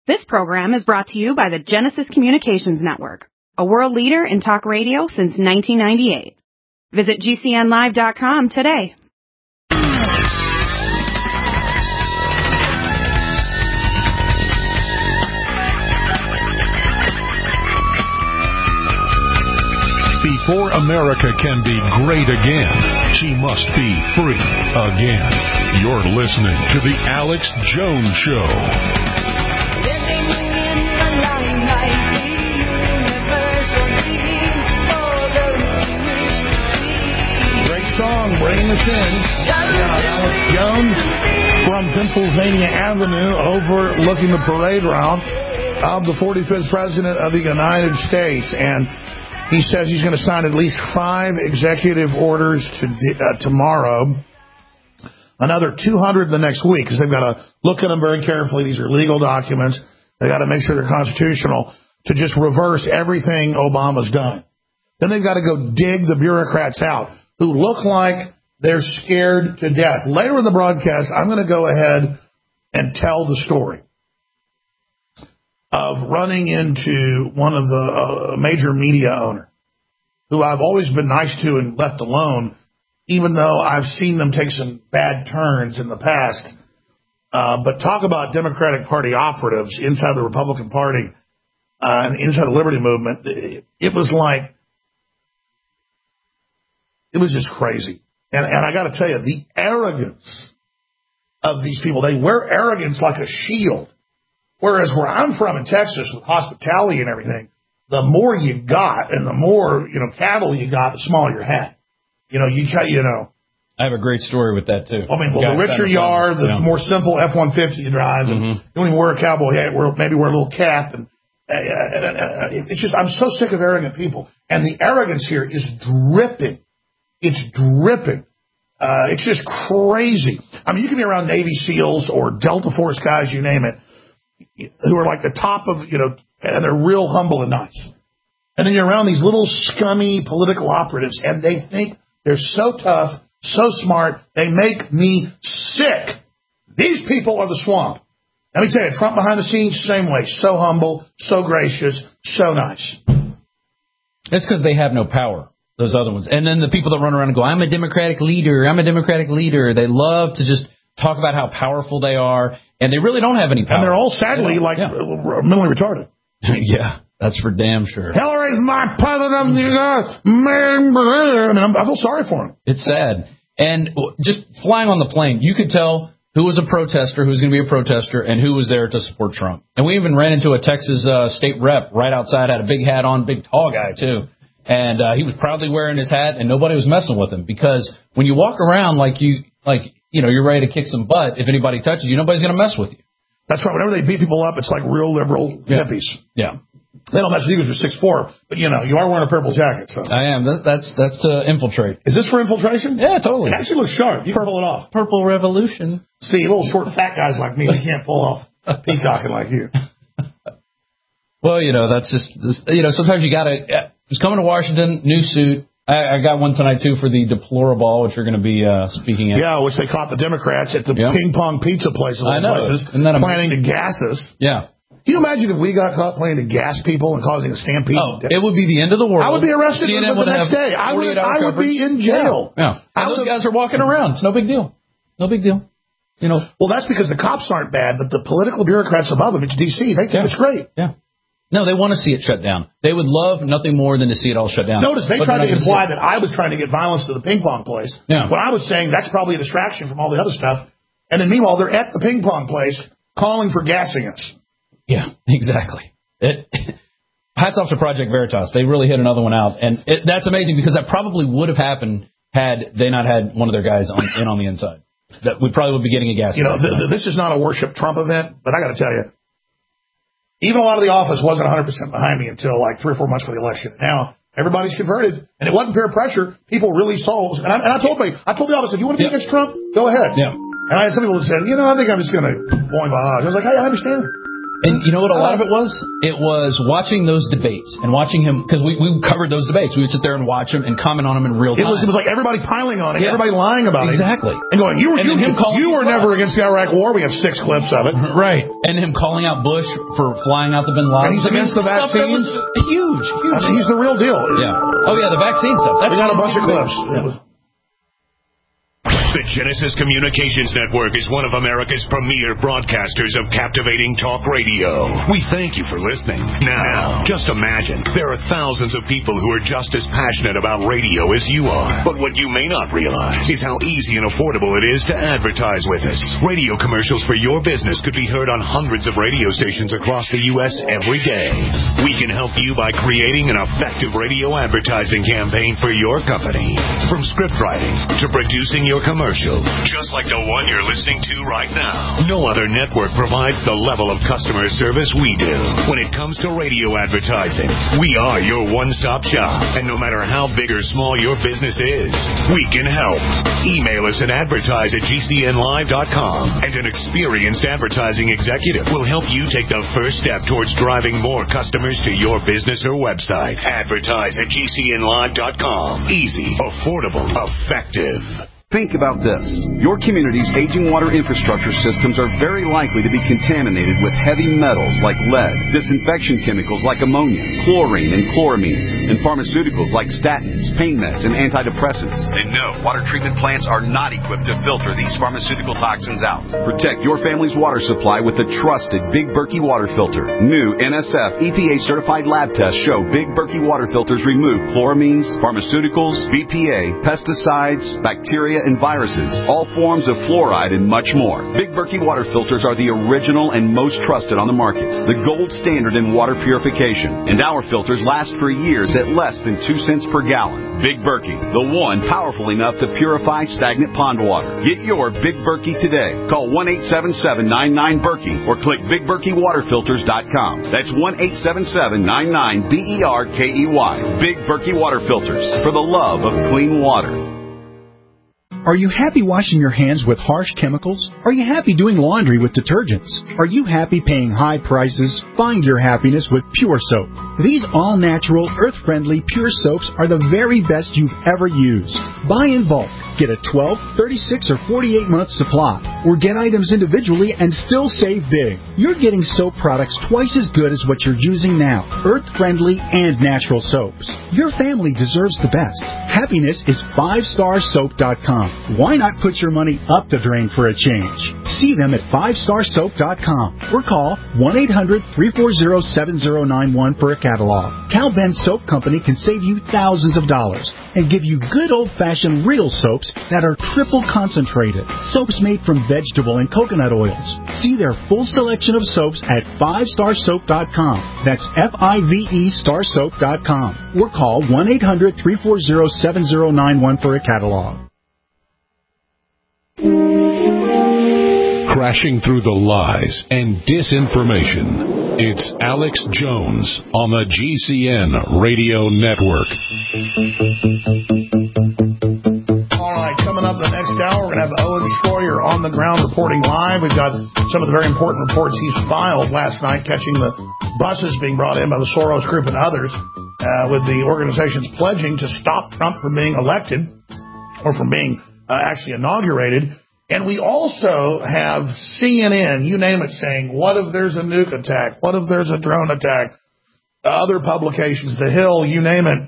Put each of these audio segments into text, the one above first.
This program is brought to you by the Genesis Communications Network, a world leader in talk radio since 1998. Visit GCNlive.com today. Before America can be great again, she must be free again. You're listening to The Alex Jones Show. Great song, bringing us in. Alex Jones from Pennsylvania Avenue overlooking the parade route of the 45th President of the United States. And he says he's going to sign at least 5 executive orders tomorrow, another 200 the next week, because they've got to look at them very carefully. These are legal documents. They've got to make sure they're constitutional to just reverse everything Obama's done. Then they've got to go dig the bureaucrats out who look like they're scared to death. Later in the broadcast, I'm going to go ahead and tell the story of running into one of the major media owner who I've always been nice to and left alone, even though I've seen them take some bad turns in the past. But talk about Democratic Party operatives inside the Republican Party and inside the Liberty Movement. It was just crazy. And I got to tell you, the arrogance of these people, they wear arrogance like a shield. Whereas where I'm from in Texas with hospitality and everything, the more you got and the more, cattle you got, the smaller your hat. I have a great story with that, too. I mean, the richer you are, the more simple F-150 you drive. And you don't even wear a cowboy hat, maybe wear a little cap. And it's just, I'm so sick of arrogant people. And the arrogance here is dripping. It's dripping. It's just crazy. I mean, you can be around Navy SEALs or Delta Force guys, you name it, who are like the top of, and they're real humble and nice. And then you're around these little scummy political operatives, and they think they're so tough, so smart, they make me sick. These people are the swamp. Let me tell you, Trump behind the scenes, same way. So humble, so gracious, so nice. It's because they have no power, those other ones. And then the people that run around and go, I'm a Democratic leader, I'm a Democratic leader. They love to just talk about how powerful they are, and they really don't have any power. And they're all sadly mentally retarded. Yeah, that's for damn sure. Hillary's my president. I feel sorry for him. It's sad. And just flying on the plane, you could tell who was a protester, who was going to be a protester, and who was there to support Trump. And we even ran into a Texas state rep right outside, had a big hat on, big tall guy too. And he was proudly wearing his hat, and nobody was messing with him, because when you walk around you're ready to kick some butt, if anybody touches you, nobody's going to mess with you. That's right. Whenever they beat people up, it's like real liberal hippies. Yeah. They don't mess with you because you're 6'4", but you are wearing a purple jacket. So I am. That's to infiltrate. Is this for infiltration? Yeah, totally. It actually looks sharp. You can pull it off. Purple Revolution. See, little short fat guys like me, we can't pull off peacocking like you. Well, that's just, sometimes you got to, just coming to Washington, new suit. I got one tonight, too, for the Deplorable, which we're going to be speaking at. Yeah, which they caught the Democrats at the ping pong pizza place. I know. Places, planning to gas us. Yeah. Can you imagine if we got caught planning to gas people and causing a stampede? Oh, it would be the end of the world. I would be arrested the next day. I would be in jail. Yeah. And those guys are walking around. It's no big deal. No big deal. Well, that's because the cops aren't bad, but the political bureaucrats above them, it's D.C., they think it's great. Yeah. No, they want to see it shut down. They would love nothing more than to see it all shut down. Notice they tried to imply that I was trying to get violence to the ping pong place. Yeah. When I was saying that's probably a distraction from all the other stuff. And then meanwhile, they're at the ping pong place calling for gassing us. Yeah, exactly. Hats off to Project Veritas. They really hit another one out. And that's amazing, because that probably would have happened had they not had one of their guys on the inside. That we probably would be getting a gas. This is not a worship Trump event, but I got to tell you, even a lot of the office wasn't 100% behind me until like 3 or 4 months for the election. Now everybody's converted, and it wasn't peer pressure. People really saw. And I told the office, if you want to be against Trump, go ahead. Yeah. And I had some people that said, I think I'm just going to boing barrage. I was like, hey, I understand. And you know what a lot of it was? It was watching those debates and watching him, because we covered those debates. We would sit there and watch them and comment on them in real time. It was like everybody piling on him, everybody lying about it. Exactly. And going, you were never against the Iraq War. We have 6 clips of it. Right. And him calling out Bush for flying out the Bin Laden. And he's against the vaccines. Huge. I mean, he's the real deal. Yeah. Oh, yeah, the vaccine stuff. We got a bunch of clips. The Genesis Communications Network is one of America's premier broadcasters of captivating talk radio. We thank you for listening. Now, just imagine, there are thousands of people who are just as passionate about radio as you are. But what you may not realize is how easy and affordable it is to advertise with us. Radio commercials for your business could be heard on hundreds of radio stations across the U.S. every day. We can help you by creating an effective radio advertising campaign for your company. From script writing to producing your commercial, just like the one you're listening to right now. No other network provides the level of customer service we do. When it comes to radio advertising, we are your one-stop shop. And no matter how big or small your business is, we can help. Email us at advertise@gcnlive.com, and an experienced advertising executive will help you take the first step towards driving more customers to your business or website. Advertise@gcnlive.com. Easy, affordable, effective. Think about this. Your community's aging water infrastructure systems are very likely to be contaminated with heavy metals like lead, disinfection chemicals like ammonia, chlorine and chloramines, and pharmaceuticals like statins, pain meds, and antidepressants. And no, water treatment plants are not equipped to filter these pharmaceutical toxins out. Protect your family's water supply with the trusted Big Berkey water filter. New NSF EPA-certified lab tests show Big Berkey water filters remove chloramines, pharmaceuticals, BPA, pesticides, bacteria, and viruses, all forms of fluoride, and much more. Big Berkey water filters are the original and most trusted on the market, the gold standard in water purification. And our filters last for years at less than 2 cents per gallon. Big Berkey, the one powerful enough to purify stagnant pond water. Get your Big Berkey today. Call 1-877-99-BERKEY or click BigBerkeyWaterFilters.com. That's 1-877-99-BERKEY. Big Berkey Water Filters, for the love of clean water. Are you happy washing your hands with harsh chemicals? Are you happy doing laundry with detergents? Are you happy paying high prices? Find your happiness with Pure Soap. These all-natural, earth-friendly Pure Soaps are the very best you've ever used. Buy in bulk. Get a 12, 36, or 48-month supply. Or get items individually and still save big. You're getting soap products twice as good as what you're using now. Earth-friendly and natural soaps. Your family deserves the best. Happiness is 5starsoap.com. Why not put your money up the drain for a change? See them at 5starsoap.com or call 1-800-340-7091 for a catalog. Cal Ben Soap Company can save you thousands of dollars and give you good old-fashioned real soaps that are triple concentrated. Soaps made from vegetable and coconut oils. See their full selection of soaps at 5starsoap.com. That's F-I-V-E starsoap.com. Or call 1-800-340-7091 for a catalog. Crashing through the lies and disinformation. It's Alex Jones on the GCN Radio Network. All right, coming up the next hour, we're going to have Owen Schroyer on the ground reporting live. We've got some of the very important reports he's filed last night, catching the buses being brought in by the Soros Group and others, with the organizations pledging to stop Trump from being elected or from being actually inaugurated. And we also have CNN, you name it, saying, what if there's a nuke attack? What if there's a drone attack? Other publications, The Hill, you name it.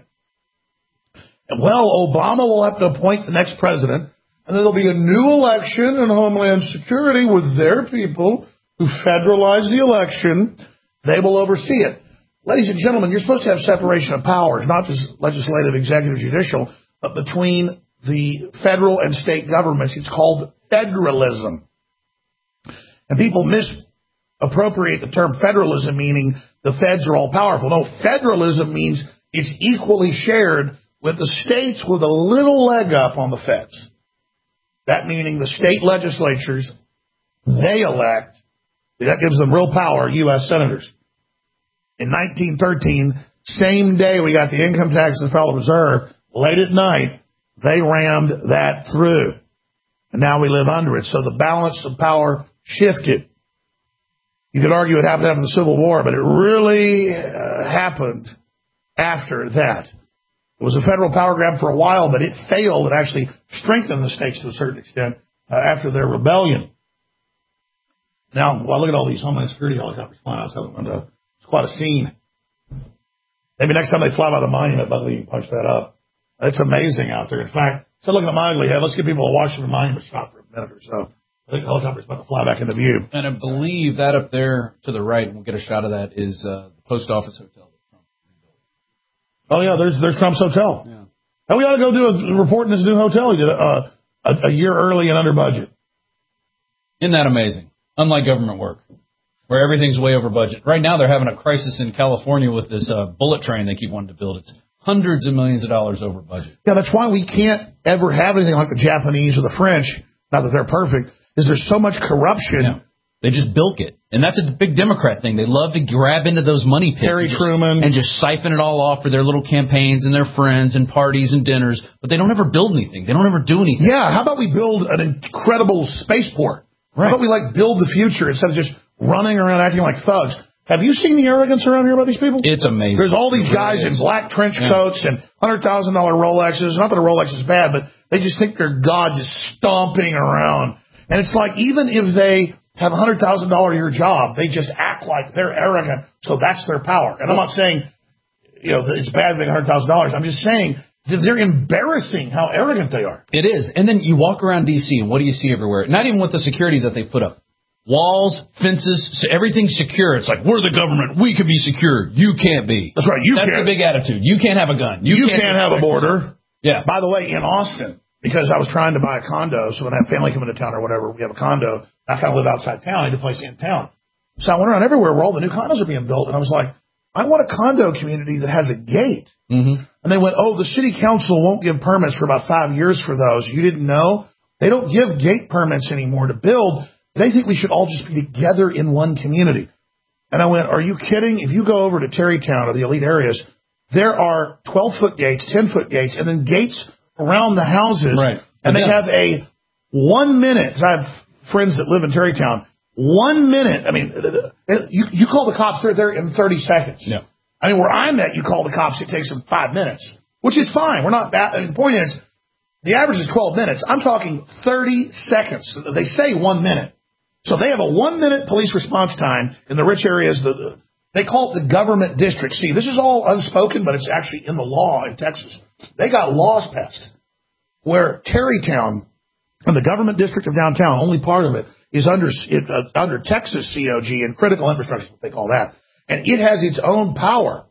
Well, Obama will have to appoint the next president, and then there'll be a new election in Homeland Security with their people who federalize the election. They will oversee it. Ladies and gentlemen, you're supposed to have separation of powers, not just legislative, executive, judicial, but between the federal and state governments. It's called federalism. And people misappropriate the term federalism, meaning the feds are all powerful. No, federalism means it's equally shared with the states with a little leg up on the feds. That meaning the state legislatures, they elect, that gives them real power, U.S. senators. In 1913, same day we got the income tax of the Federal Reserve, late at night, they rammed that through. And now we live under it. So the balance of power shifted. You could argue it happened after the Civil War, but it really happened after that. It was a federal power grab for a while, but it failed. It actually strengthened the states to a certain extent after their rebellion. Now, well, look at all these Homeland Security helicopters flying outside the window. It's quite a scene. Maybe next time they fly by the monument, Buckley, you can punch that up. It's amazing out there. In fact, instead of looking at my ugly head, let's give people a Washington Monument shot for a minute or so. I think the helicopter's about to fly back into view. And I believe that up there to the right, we'll get a shot of that, is the Post Office Hotel. Oh, yeah, there's Trump's hotel. Yeah. And we ought to go do a report in this new hotel he did a year early and under budget. Isn't that amazing? Unlike government work, where everything's way over budget. Right now, they're having a crisis in California with this bullet train they keep wanting to build. It's hundreds of millions of dollars over budget. Yeah, that's why we can't ever have anything like the Japanese or the French, not that they're perfect, is there's so much corruption. Yeah. They just bilk it. And that's a big Democrat thing. They love to grab into those money pits. Harry Truman. And just siphon it all off for their little campaigns and their friends and parties and dinners. But they don't ever build anything. They don't ever do anything. Yeah, how about we build an incredible spaceport? Right. How about we build the future instead of just running around acting like thugs? Have you seen the arrogance around here about these people? It's amazing. There's all these guys in black trench coats and $100,000 Rolexes. Not that a Rolex is bad, but they just think they're God, just stomping around. And it's like, even if they have a $100,000 a year job, they just act like they're arrogant, so that's their power. And I'm not saying, it's bad being $100,000. I'm just saying that they're embarrassing how arrogant they are. It is. And then you walk around D.C., and what do you see everywhere? Not even with the security that they put up. Walls, fences, so everything's secure. It's like, we're the government. We can be secure. You can't be. That's right. That's the big attitude. You can't have a gun. You can't have a border. Yeah. By the way, in Austin, because I was trying to buy a condo, so when I have family come into town or whatever, we have a condo. I kind of live outside town. I need a place in town. So I went around everywhere where all the new condos are being built, and I was like, I want a condo community that has a gate. Mm-hmm. And they went, the city council won't give permits for about 5 years for those. You didn't know? They don't give gate permits anymore to build. They think we should all just be together in one community. And I went, are you kidding? If you go over to Terrytown or the elite areas, there are 12-foot gates, 10-foot gates, and then gates around the houses. Right. And they have a 1 minute, because I have friends that live in Terrytown, 1 minute. I mean, you call the cops, they're there in 30 seconds. Yeah. I mean, where I'm at, you call the cops, it takes them 5 minutes, which is fine. We're not bad. I mean, the point is, the average is 12 minutes. I'm talking 30 seconds. They say 1 minute. So they have a 1 minute police response time in the rich areas. They call it the government district. See, this is all unspoken, but it's actually in the law in Texas. They got laws passed where Terrytown and the government district of downtown, only part of it, is under Texas COG and critical infrastructure, what they call that. And it has its own power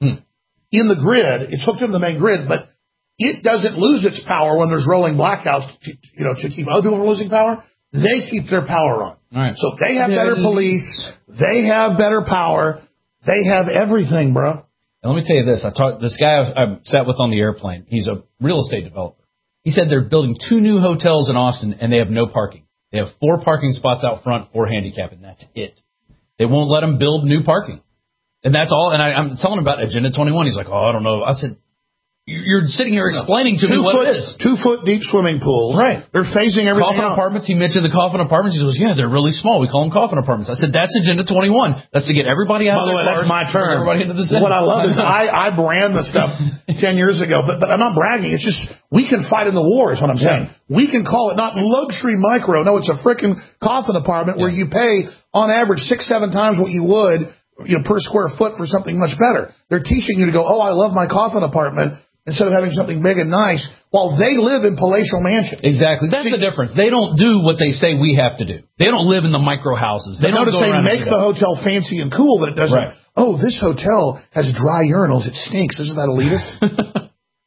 in the grid. It's hooked into the main grid, but it doesn't lose its power when there's rolling blackouts to keep other people from losing power. They keep their power on. Right. So they have better police. They have better power. They have everything, bro. And let me tell you this. This guy I sat with on the airplane. He's a real estate developer. He said they're building 2 new hotels in Austin, and they have no parking. They have 4 parking spots out front for handicap, and that's it. They won't let them build new parking. And that's all. And I'm telling him about Agenda 21. He's like, I don't know. I said, you're sitting here explaining to me what it is. 2-foot deep swimming pools. Right. They're phasing everything Coffin out. apartments. He mentioned the coffin apartments. He goes, yeah, they're really small. We call them coffin apartments. I said, that's Agenda 21. That's to get everybody out of their cars. By the way, that's my term. Everybody into the city. What I love is I brand the stuff 10 years ago, but I'm not bragging. It's just we can fight in the war is what I'm saying. Yeah. We can call it not luxury micro. No, it's a freaking coffin apartment where you pay on average 6-7 times what you would per square foot for something much better. They're teaching you to go, I love my coffin apartment, instead of having something big and nice, while they live in palatial mansions. Exactly. That's the difference. They don't do what they say we have to do. They don't live in the micro houses. They don't notice they make the hotel fancy and cool, but it doesn't. Right. This hotel has dry urinals. It stinks. Isn't that elitist?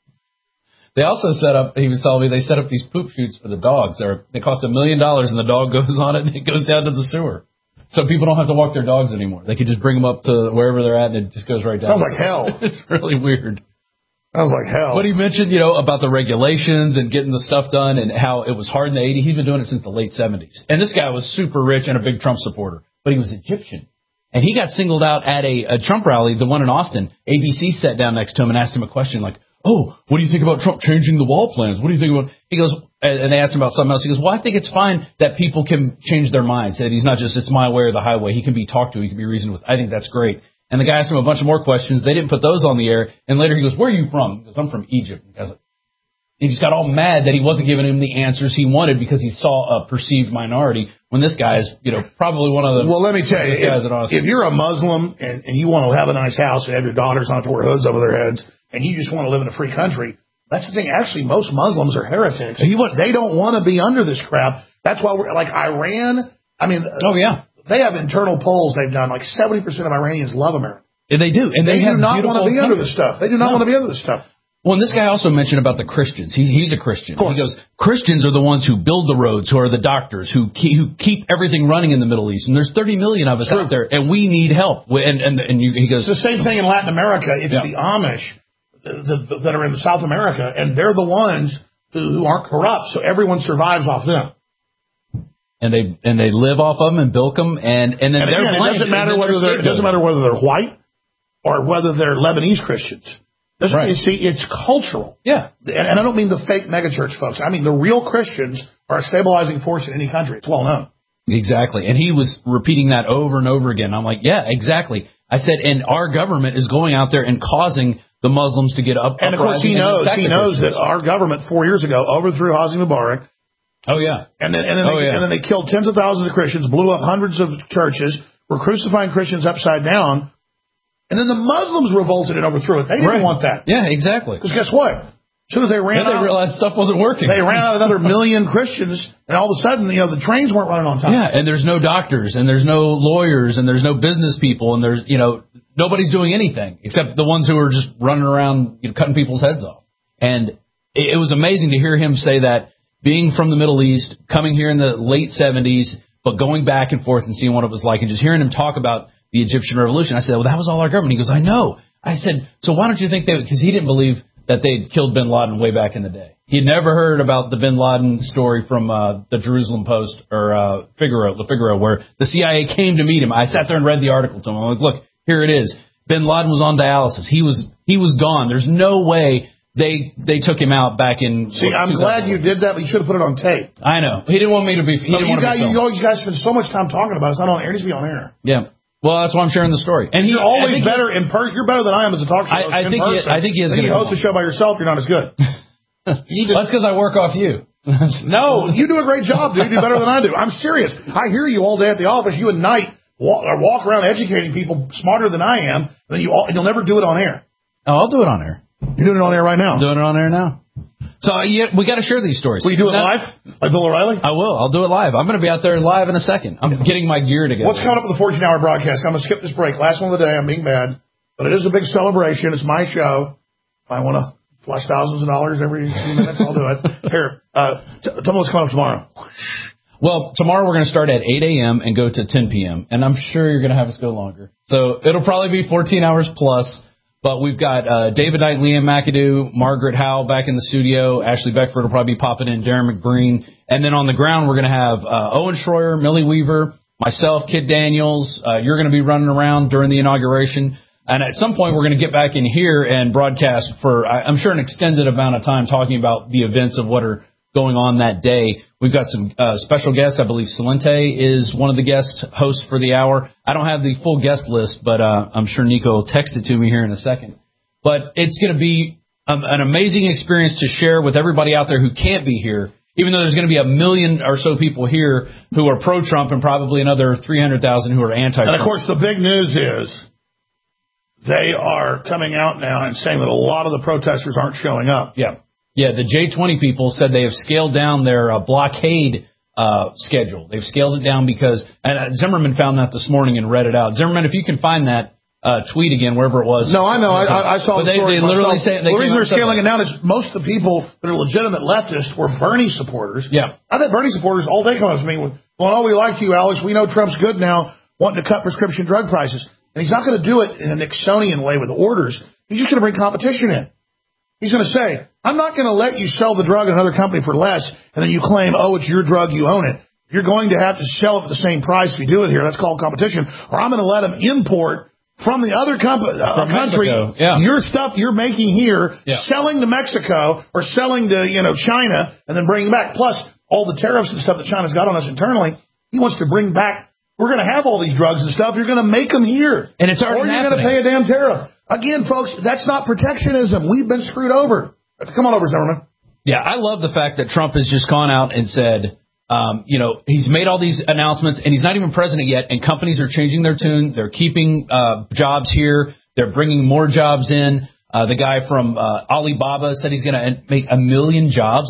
They also set up, he was telling me, they set up these poop chutes for the dogs. They cost $1 million, and the dog goes on it, and it goes down to the sewer. So people don't have to walk their dogs anymore. They can just bring them up to wherever they're at, and it just goes right down. Sounds like hell. It's really weird. Sounds like hell. But he mentioned, about the regulations and getting the stuff done and how it was hard in the 80s. He's been doing it since the late 70s. And this guy was super rich and a big Trump supporter. But he was Egyptian. And he got singled out at a Trump rally, the one in Austin. ABC sat down next to him and asked him a question like, oh, what do you think about Trump changing the wall plans? What do you think about, he goes, and they asked him about something else. He goes, well, I think it's fine that people can change their minds, that he's not just, it's my way or the highway. He can be talked to. He can be reasoned with. I think that's great. And the guy asked him a bunch of more questions. They didn't put those on the air. And later he goes, where are you from? He goes, I'm from Egypt. And the guy's like, he just got all mad that he wasn't giving him the answers he wanted because he saw a perceived minority when this guy's, probably one of the Well, let me tell you, guys at Austin. if you're a Muslim and you want to have a nice house and have your daughters not have to wear hoods over their heads and you just want to live in a free country, that's the thing. Actually, most Muslims are heretics. They don't want to be under this crap. That's why we're like Iran. I mean, they have internal polls they've done. Like 70% of Iranians love America. And they do. And they do not want to be under this stuff. They do not want to be under this stuff. Well, and this guy also mentioned about the Christians. He's a Christian. He goes, Christians are the ones who build the roads, who are the doctors, who keep everything running in the Middle East. And there's 30 million of us out there, and we need help. He goes, it's the same thing in Latin America. It's the Amish that are in South America, and they're the ones who aren't corrupt, so everyone survives off them. And they live off of them and bilk them, and then it doesn't matter whether they're white or whether they're Lebanese Christians. Right. You see, it's cultural. Yeah. And I don't mean the fake megachurch folks. I mean the real Christians are a stabilizing force in any country. It's well known. Exactly. And he was repeating that over and over again. I'm like, yeah, exactly. I said, and our government is going out there and causing the Muslims to get up. And of course he knows that our government 4 years ago overthrew Hosni Mubarak. Oh, yeah. And then they killed tens of thousands of Christians, blew up hundreds of churches, were crucifying Christians upside down. And then the Muslims revolted and overthrew it. They didn't want that. Yeah, exactly. Because guess what? As soon as they ran out, they realized stuff wasn't working. They ran out another million Christians, and all of a sudden, the trains weren't running on time. Yeah, and there's no doctors, and there's no lawyers, and there's no business people, and there's, nobody's doing anything except the ones who are just running around, cutting people's heads off. And it was amazing to hear him say that, being from the Middle East, coming here in the late 70s, but going back and forth and seeing what it was like, and just hearing him talk about the Egyptian Revolution. I said, well, that was all our government. He goes, I know. I said, so why don't you think because he didn't believe that they'd killed bin Laden way back in the day. He had never heard about the bin Laden story from the Jerusalem Post or Figaro, where the CIA came to meet him. I sat there and read the article to him. I'm like, look, here it is. Bin Laden was on dialysis. He was gone. There's no way they took him out back in. See, I'm glad you did that, but you should have put it on tape. I know. He didn't want me to be. You guys spend so much time talking about it. It's not on air. It needs to be on air. Yeah. Well, that's why I'm sharing the story. And you're always better in person. You're better than I am as a talk show host. I think he is. When you host a show by yourself, you're not as good. That's because I work off you. No, you do a great job, dude. You do better than I do. I'm serious. I hear you all day at the office. You at night walk around educating people smarter than I am. And you'll never do it on air. Oh, I'll do it on air. You're doing it on air right now. I'm doing it on air now. So we got to share these stories. Will you do it live, like Bill O'Reilly? I will. I'll do it live. I'm going to be out there live in a second. I'm getting my gear together. What's coming up with the 14-hour broadcast? I'm going to skip this break. Last one of the day. I'm being bad, but it is a big celebration. It's my show. If I want to flush thousands of dollars every few minutes, I'll do it. Here, tell me what's coming up tomorrow. Well, tomorrow we're going to start at 8 a.m. and go to 10 p.m., and I'm sure you're going to have us go longer. So it'll probably be 14 hours plus. But we've got David Knight, Liam McAdoo, Margaret Howell back in the studio. Ashley Beckford will probably be popping in, Darren McBreen. And then on the ground, we're going to have Owen Schroyer, Millie Weaver, myself, Kid Daniels. You're going to be running around during the inauguration. And at some point, we're going to get back in here and broadcast for, I'm sure, an extended amount of time talking about the events of what are going on that day. We've got some special guests. I believe Salente is one of the guest hosts for the hour. I don't have the full guest list, but I'm sure Nico will text it to me here in a second. But it's going to be an amazing experience to share with everybody out there who can't be here, even though there's going to be 1 million or so people here who are pro-Trump and probably another 300,000 who are anti-Trump. And, of course, the big news is they are coming out now and saying that a lot of the protesters aren't showing up. Yeah. Yeah, the J20 people said they have scaled down their blockade schedule. They've scaled it down because, and Zimmerman found that this morning and read it out. Zimmerman, if you can find that tweet again, wherever it was. No, I know. I saw the story. They literally say the reason they're scaling it down is most of the people that are legitimate leftists were Bernie supporters. Yeah. I've had Bernie supporters all day come up to me with, well, we like you, Alex. We know Trump's good now, wanting to cut prescription drug prices. And he's not going to do it in a Nixonian way with orders. He's just going to bring competition in. He's going to say, I'm not going to let you sell the drug at another company for less, and then you claim, oh, it's your drug, you own it. You're going to have to sell it at the same price if you do it here. That's called competition. Or I'm going to let them import from the other country, yeah. your stuff you're making here, yeah. selling to Mexico or selling to China, and then bringing back. Plus all the tariffs and stuff that China's got on us internally, he wants to bring back. We're going to have all these drugs and stuff. You're going to make them here, and it's already or you're going to pay a damn tariff. Again, folks, that's not protectionism. We've been screwed over. Come on over, Zimmerman. Yeah, I love the fact that Trump has just gone out and said. He's made all these announcements, and he's not even president yet, and companies are changing their tune. They're keeping jobs here. They're bringing more jobs in. The guy from Alibaba said he's going to make 1 million jobs,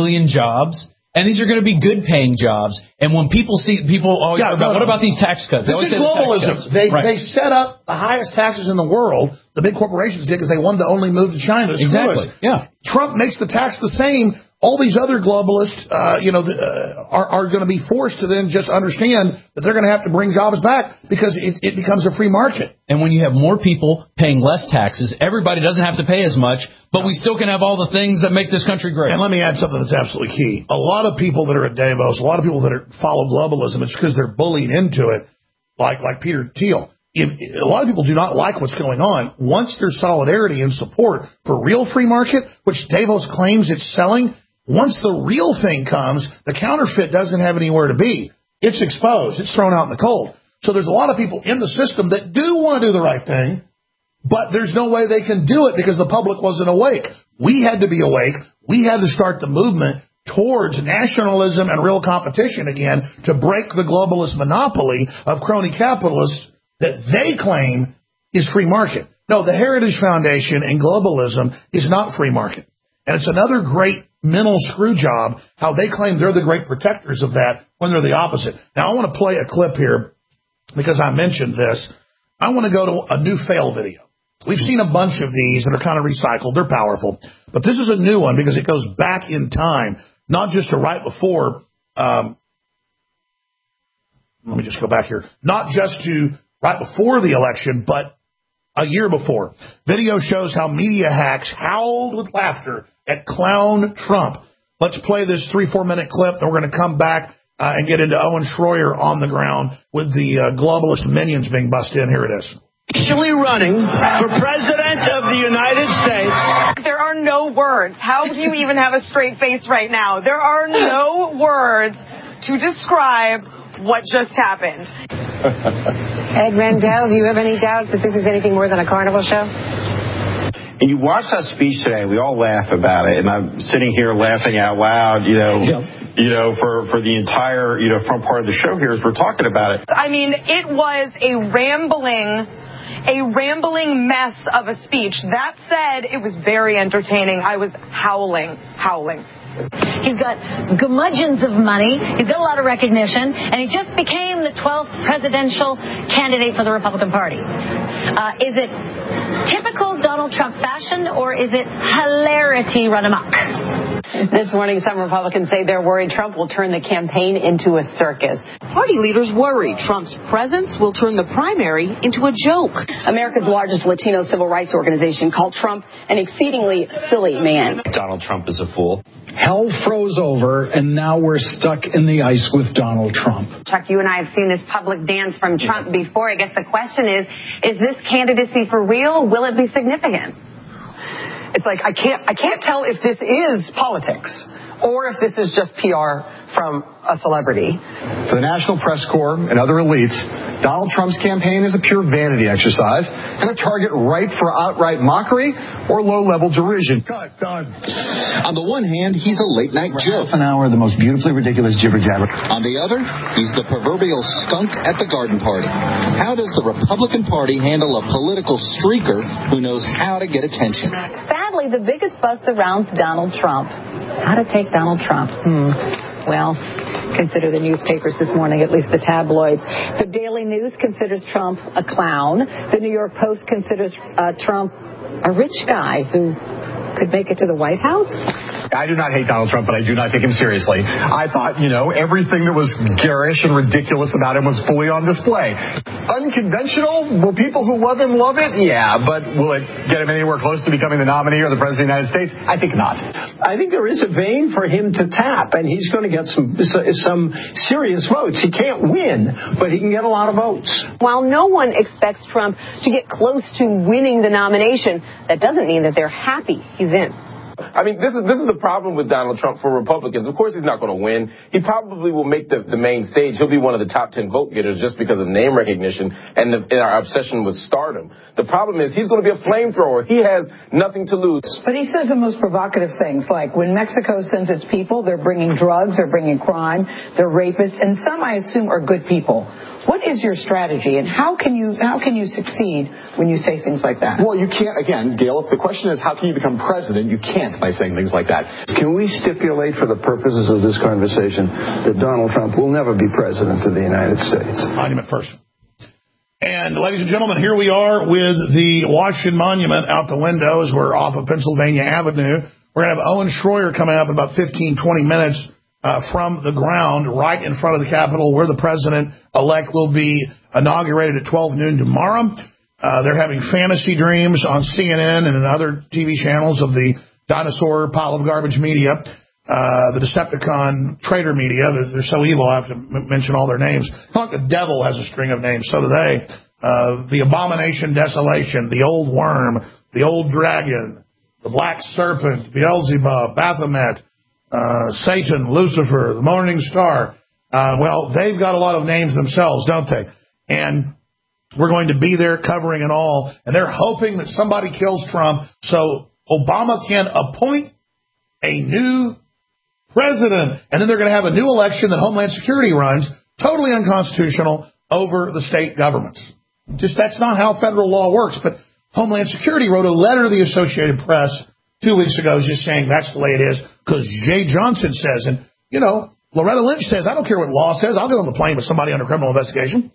and these are going to be good-paying jobs. And when people always talk about, what about these tax cuts? This is globalism. They set up the highest taxes in the world. The big corporations did because they wanted to only move to China. Exactly. Yeah. Trump makes the tax the same. All these other globalists, are going to be forced to then just understand that they're going to have to bring jobs back because it becomes a free market. And when you have more people paying less taxes, everybody doesn't have to pay as much, but we still can have all the things that make this country great. And let me add something that's absolutely key. A lot of people that are at Davos, a lot of people that follow globalism, it's because they're bullied into it, like Peter Thiel. A lot of people do not like what's going on. Once there's solidarity and support for real free market, which Davos claims it's selling, once the real thing comes, the counterfeit doesn't have anywhere to be. It's exposed. It's thrown out in the cold. So there's a lot of people in the system that do want to do the right thing, but there's no way they can do it because the public wasn't awake. We had to be awake. We had to start the movement towards nationalism and real competition again to break the globalist monopoly of crony capitalists that they claim is free market. No, the Heritage Foundation and globalism is not free market. And it's another great mental screw job how they claim they're the great protectors of that when they're the opposite. Now, I want to play a clip here because I mentioned this. I want to go to a new fail video. We've seen a bunch of these that are kind of recycled. They're powerful. But this is a new one because it goes back in time, not just to right before. Let me just go back here. Not just to right before the election, but a year before. Video shows how media hacks howled with laughter at clown Trump. Let's play this 3-4 minute clip, then we're going to come back and get into Owen Schroyer on the ground with the globalist minions being bussed in. Here it is. Actually running for president of the United States. There are no words. How do you even have a straight face right now? There are no words to describe what just happened. Ed Rendell, do you have any doubt that this is anything more than a carnival show? And you watch that speech today, we all laugh about it, and I'm sitting here laughing out loud, for the entire, front part of the show here as we're talking about it. I mean, it was a rambling mess of a speech. That said, it was very entertaining. I was howling. He's got gumudgeons of money. He's got a lot of recognition, and he just became the 12th presidential candidate for the Republican Party. Is it typical Donald Trump fashion, or is it hilarity run amok? This morning, some Republicans say they're worried Trump will turn the campaign into a circus. Party leaders worry Trump's presence will turn the primary into a joke. America's largest Latino civil rights organization called Trump an exceedingly silly man. Donald Trump is a fool. Hell froze over, and now we're stuck in the ice with Donald Trump. Chuck, you and I have seen this public dance from Trump before. I guess the question is this candidacy for real? Will it be significant? It's like I can't tell if this is politics or if this is just PR from a celebrity. For the National Press Corps and other elites, Donald Trump's campaign is a pure vanity exercise and a target ripe for outright mockery or low-level derision. Cut, done. On the one hand, he's a late-night joke. Half an hour, the most beautifully ridiculous jibber-jabber. On the other, he's the proverbial skunk at the garden party. How does the Republican Party handle a political streaker who knows how to get attention? Sadly, the biggest buzz surrounds Donald Trump. How to take Donald Trump? Well, consider the newspapers this morning, at least the tabloids. The Daily News considers Trump a clown. The New York Post considers Trump a rich guy who could make it to the White House. I do not hate Donald Trump, but I do not take him seriously. I thought, everything that was garish and ridiculous about him was fully on display. Unconventional? Will people who love him love it? Yeah, but will it get him anywhere close to becoming the nominee or the president of the United States? I think not. I think there is a vein for him to tap, and he's going to get some serious votes. He can't win, but he can get a lot of votes. While no one expects Trump to get close to winning the nomination, that doesn't mean that they're happy he's in. I mean, this is the problem with Donald Trump for Republicans. Of course, he's not going to win. He probably will make the main stage. He'll be one of the top 10 vote getters just because of name recognition and our obsession with stardom. The problem is he's going to be a flamethrower. He has nothing to lose. But he says the most provocative things, like when Mexico sends its people, they're bringing drugs, they're bringing crime, they're rapists, and some, I assume, are good people. What is your strategy, and how can you succeed when you say things like that? Well, you can't, again, Gail, if the question is how can you become president, you can't by saying things like that. Can we stipulate for the purposes of this conversation that Donald Trump will never be president of the United States? Monument first. And, ladies and gentlemen, here we are with the Washington Monument out the window as we're off of Pennsylvania Avenue. We're going to have Owen Schroyer coming up in about 15, 20 minutes. From the ground right in front of the Capitol where the president-elect will be inaugurated at 12 noon tomorrow. They're having fantasy dreams on CNN and other TV channels of the dinosaur pile of garbage media, the Decepticon traitor media. They're so evil I have to mention all their names. Like the devil has a string of names, so do they. The Abomination Desolation, the Old Worm, the Old Dragon, the Black Serpent, Beelzebub, Baphomet, Satan, Lucifer, the Morning Star. Well, they've got a lot of names themselves, don't they? And we're going to be there covering it all. And they're hoping that somebody kills Trump so Obama can appoint a new president. And then they're going to have a new election that Homeland Security runs, totally unconstitutional, over the state governments. Just that's not how federal law works. But Homeland Security wrote a letter to the Associated Press 2 weeks ago just saying that's the way it is because Jay Johnson says, and, Loretta Lynch says, I don't care what law says. I'll get on the plane with somebody under criminal investigation.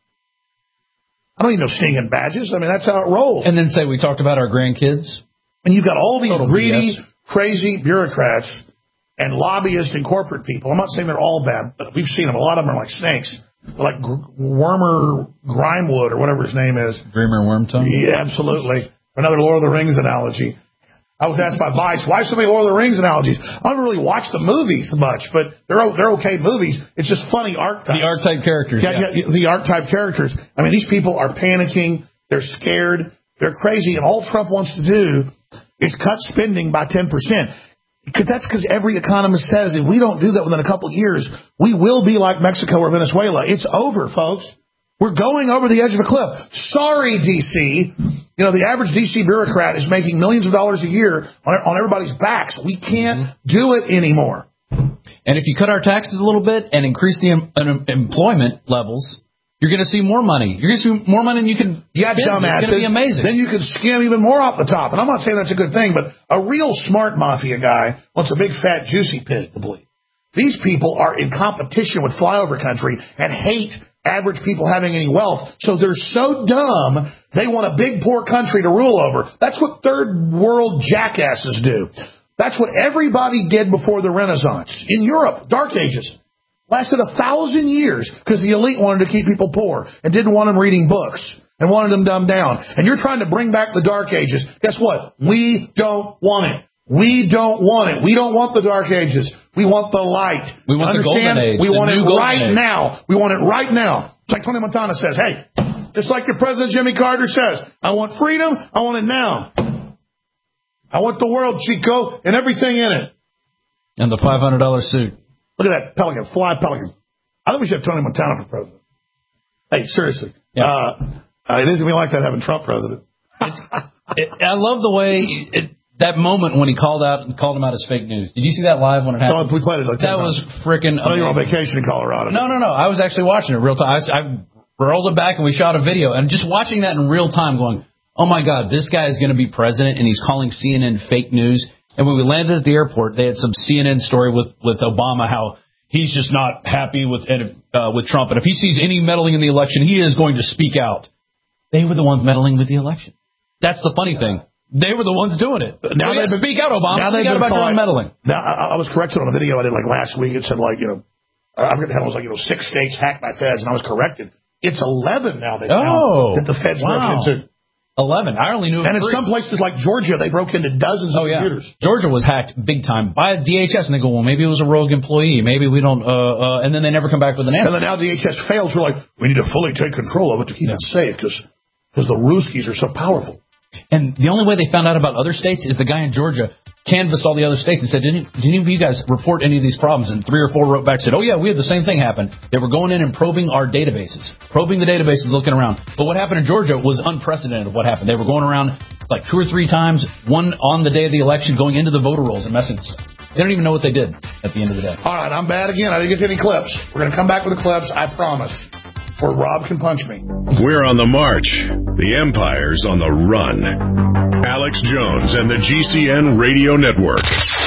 I don't need no stinging badges. I mean, that's how it rolls. And then say we talked about our grandkids. And you've got all these greedy, crazy bureaucrats and lobbyists and corporate people. I'm not saying they're all bad, but we've seen them. A lot of them are like snakes. Like Wormer Grimewood or whatever his name is. Grimmer Wormtongue? Yeah, absolutely. Another Lord of the Rings analogy. I was asked by Vice, why so many Lord of the Rings analogies? I don't really watch the movies much, but they're okay movies. It's just funny archetypes. The archetype characters. Yeah, the archetype characters. I mean, these people are panicking. They're scared. They're crazy. And all Trump wants to do is cut spending by 10%. That's because every economist says if we don't do that within a couple of years, we will be like Mexico or Venezuela. It's over, folks. We're going over the edge of a cliff. Sorry, D.C., the average D.C. bureaucrat is making millions of dollars a year on everybody's backs. We can't do it anymore. And if you cut our taxes a little bit and increase the employment levels, you're going to see more money. You're going to see more money than you can spend. Dumbasses. It's going to be amazing. Then you can skim even more off the top. And I'm not saying that's a good thing, but a real smart mafia guy wants a big, fat, juicy pig to bleed. These people are in competition with flyover country and hate average people having any wealth. So they're so dumb, they want a big, poor country to rule over. That's what third world jackasses do. That's what everybody did before the Renaissance. In Europe, Dark Ages. Lasted 1,000 years because the elite wanted to keep people poor and didn't want them reading books and wanted them dumbed down. And you're trying to bring back the Dark Ages. Guess what? We don't want it. We don't want it. We don't want the Dark Ages. We want the light. We want the Golden Age. We want it right now. We want it right now. It's like Tony Montana says, hey, just like your President Jimmy Carter says, I want freedom. I want it now. I want the world, Chico, and everything in it. And the $500 suit. Look at that Pelican, fly Pelican. I think we should have Tony Montana for president. Hey, seriously. Yeah. It isn't even like that having Trump president. I love the way that moment when he called him out as fake news. Did you see that live when it happened? We played it like that. Was freaking amazing. I know you're on vacation in Colorado. No. I was actually watching it real time. I rolled it back and we shot a video. And just watching that in real time going, oh, my God, this guy is going to be president, and he's calling CNN fake news. And when we landed at the airport, they had some CNN story with Obama, how he's just not happy with Trump. And if he sees any meddling in the election, he is going to speak out. They were the ones meddling with the election. That's the funny thing. They were the ones doing it. Now speak out, Obama. Now Speak out about your own meddling. Now, I was corrected on a video I did like last week. It said I forget how it was 6 states hacked by feds, and I was corrected. It's 11 now they found that the feds broke into. 11. I only knew. And in some places like Georgia, they broke into dozens of computers. Georgia was hacked big time by DHS, and they go, well, maybe it was a rogue employee. Maybe we don't. And then they never come back with an answer. And then now DHS fails. We're like, we need to fully take control of it to keep it safe because the Ruskies are so powerful. And the only way they found out about other states is the guy in Georgia canvassed all the other states and said, didn't any of you guys report any of these problems? And 3 or 4 wrote back and said, oh, yeah, we had the same thing happen. They were going in and probing our databases, looking around. But what happened in Georgia was unprecedented. What happened? They were going around like 2 or 3 times, one on the day of the election, going into the voter rolls and messing with stuff. They don't even know what they did at the end of the day. All right, I'm bad again. I didn't get to any clips. We're going to come back with the clips, I promise. Or Rob can punch me. We're on the march. The Empire's on the run. Alex Jones and the GCN Radio Network.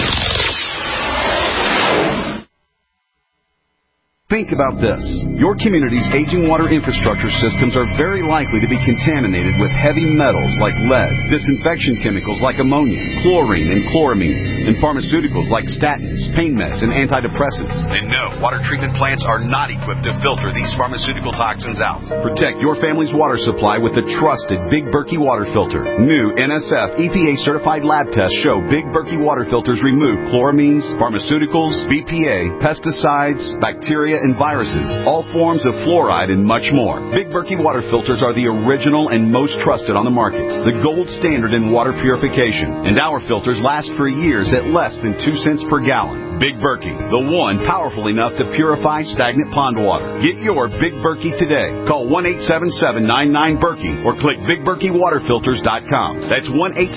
Think about this. Your community's aging water infrastructure systems are very likely to be contaminated with heavy metals like lead, disinfection chemicals like ammonia, chlorine and chloramines, and pharmaceuticals like statins, pain meds, and antidepressants. And no, water treatment plants are not equipped to filter these pharmaceutical toxins out. Protect your family's water supply with the trusted Big Berkey water filter. New NSF EPA-certified lab tests show Big Berkey water filters remove chloramines, pharmaceuticals, BPA, pesticides, bacteria, and viruses, all forms of fluoride, and much more. Big Berkey water filters are the original and most trusted on the market, the gold standard in water purification, and our filters last for years at less than 2 cents per gallon. Big Berkey, the one powerful enough to purify stagnant pond water. Get your Big Berkey today. Call 1-877-99-BERKEY or click BigBerkeyWaterFilters.com. That's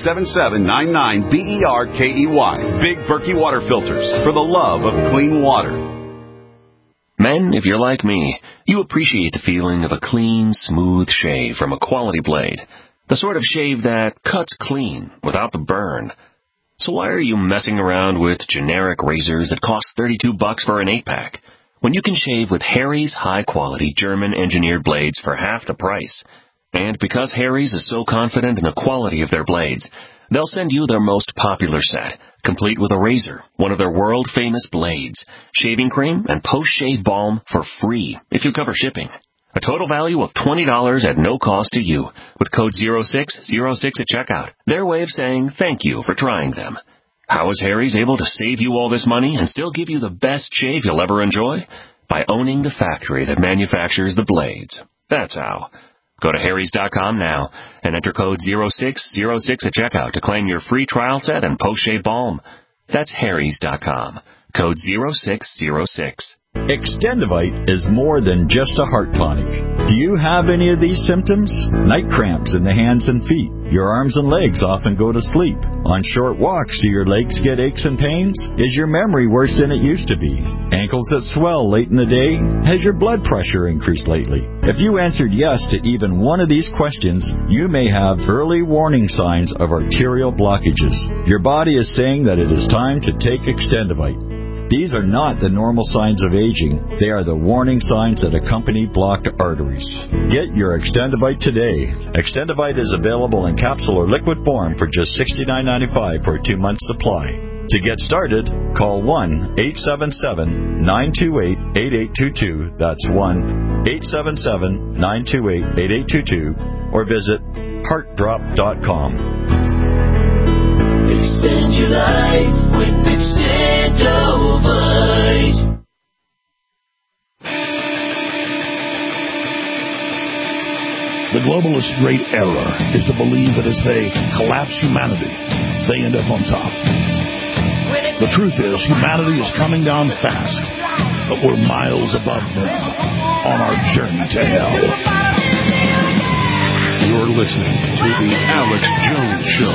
1-877-99-BERKEY. Big Berkey Water Filters, for the love of clean water. Men, if you're like me, you appreciate the feeling of a clean, smooth shave from a quality blade. The sort of shave that cuts clean without the burn. So why are you messing around with generic razors that cost $32 for an 8-pack when you can shave with Harry's high-quality German-engineered blades for half the price? And because Harry's is so confident in the quality of their blades, they'll send you their most popular set, complete with a razor, one of their world-famous blades, shaving cream, and post-shave balm for free if you cover shipping. A total value of $20 at no cost to you with code 0606 at checkout. Their way of saying thank you for trying them. How is Harry's able to save you all this money and still give you the best shave you'll ever enjoy? By owning the factory that manufactures the blades. That's how. Go to harrys.com now and enter code 0606 at checkout to claim your free trial set and post-shave balm. That's harrys.com. Code 0606. Extendivite is more than just a heart tonic. Do you have any of these symptoms? Night cramps in the hands and feet. Your arms and legs often go to sleep. On short walks, do your legs get aches and pains? Is your memory worse than it used to be? Ankles that swell late in the day? Has your blood pressure increased lately? If you answered yes to even one of these questions, you may have early warning signs of arterial blockages. Your body is saying that it is time to take Extendivite. These are not the normal signs of aging. They are the warning signs that accompany blocked arteries. Get your Extendivite today. Extendivite is available in capsule or liquid form for just $69.95 for a 2-month supply. To get started, call 1-877-928-8822. That's 1-877-928-8822. Or visit heartdrop.com. Extend your life with Extendivite. The globalist great error is to believe that as they collapse humanity, they end up on top. The truth is, humanity is coming down fast, but we're miles above them on our journey to hell. You're listening to The Alex Jones Show.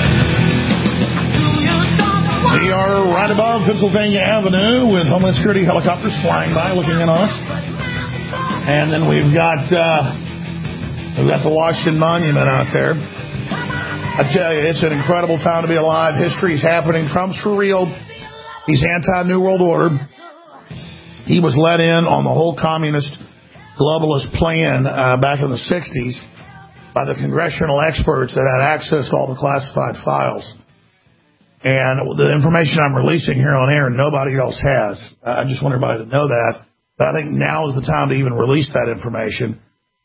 We are right above Pennsylvania Avenue with Homeland Security helicopters flying by, looking in on us. And then we've got the Washington Monument out there. I tell you, it's an incredible time to be alive. History is happening. Trump's for real. He's anti-New World Order. He was let in on the whole communist globalist plan back in the 60s. by the congressional experts that had access to all the classified files. And the information I'm releasing here on air, nobody else has. I just want everybody to know that. But I think now is the time to even release that information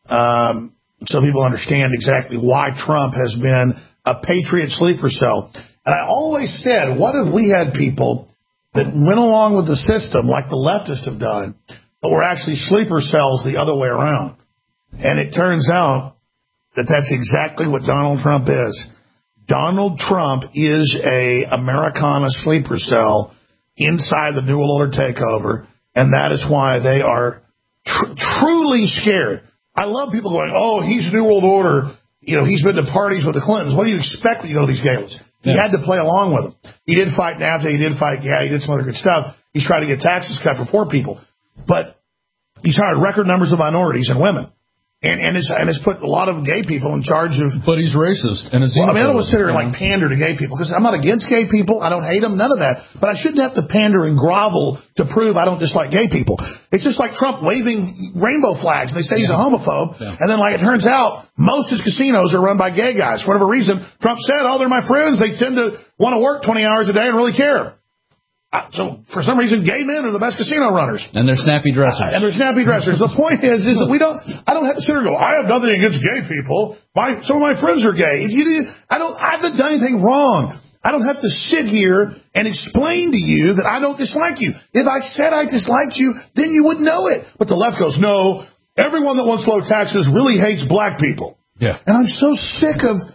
so people understand exactly why Trump has been a patriot sleeper cell. And I always said, what if we had people that went along with the system like the leftists have done, but were actually sleeper cells the other way around? And it turns out that that's exactly what Donald Trump is. Donald Trump is a Americana sleeper cell inside the New World Order takeover, and that is why they are truly scared. I love people going, oh, he's New World Order. You know, he's been to parties with the Clintons. What do you expect when you go to these galas? He had to play along with them. He did fight NAFTA. He did fight, he did some other good stuff. He's trying to get taxes cut for poor people. But he's hired record numbers of minorities and women. And it's put a lot of gay people in charge of... But he's racist. And I don't want to sit here and like pander to gay people, because I'm not against gay people. I don't hate them, none of that. But I shouldn't have to pander and grovel to prove I don't dislike gay people. It's just like Trump waving rainbow flags. They say he's a homophobe. Yeah. And then, like, it turns out, most of his casinos are run by gay guys. For whatever reason, Trump said, oh, they're my friends. They tend to want to work 20 hours a day and really care. So, for some reason, gay men are the best casino runners. And they're snappy dressers. The point is that I don't have to sit here and go, I have nothing against gay people. Some of my friends are gay. I haven't done anything wrong. I don't have to sit here and explain to you that I don't dislike you. If I said I disliked you, then you would know it. But the left goes, no, everyone that wants low taxes really hates black people. Yeah. And I'm so sick of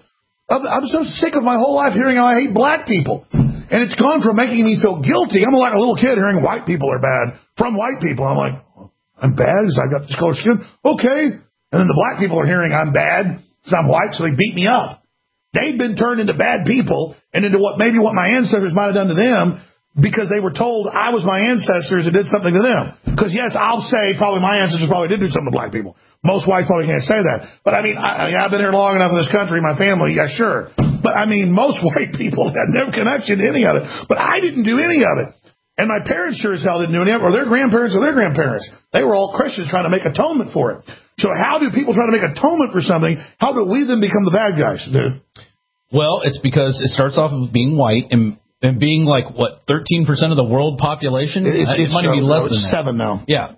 my whole life hearing how I hate black people. And it's gone from making me feel guilty. I'm like a little kid hearing white people are bad from white people. I'm like, I'm bad because I got this color skin? Okay. And then the black people are hearing I'm bad because I'm white, so they beat me up. They've been turned into bad people and into what my ancestors might have done to them because they were told I was my ancestors and did something to them. Because, yes, I'll say probably my ancestors probably did do something to black people. Most whites probably can't say that. But, I mean, I've been here long enough in this country, my family, yeah, sure. But, I mean, most white people had no connection to any of it. But I didn't do any of it. And my parents sure as hell didn't do any of it, or their grandparents or their grandparents. They were all Christians trying to make atonement for it. So how do people try to make atonement for something? How do we then become the bad guys, dude? Well, it's because it starts off with being white and being like, what, 13% of the world population? It might even be less than that. 7 now. Yeah.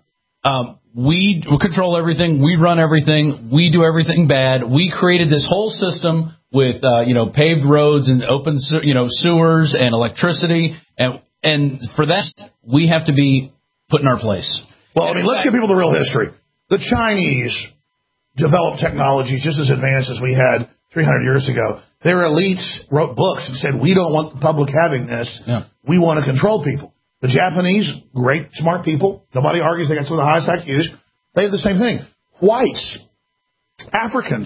We control everything. We run everything. We do everything bad. We created this whole system with, paved roads and open, sewers and electricity. And for that, we have to be put in our place. Well, I mean, let's give people the real history. The Chinese developed technologies just as advanced as we had 300 years ago. Their elites wrote books and said, we don't want the public having this. Yeah. We want to control people. The Japanese, great, smart people. Nobody argues they got some of the highest IQs. They have the same thing. Whites, Africans,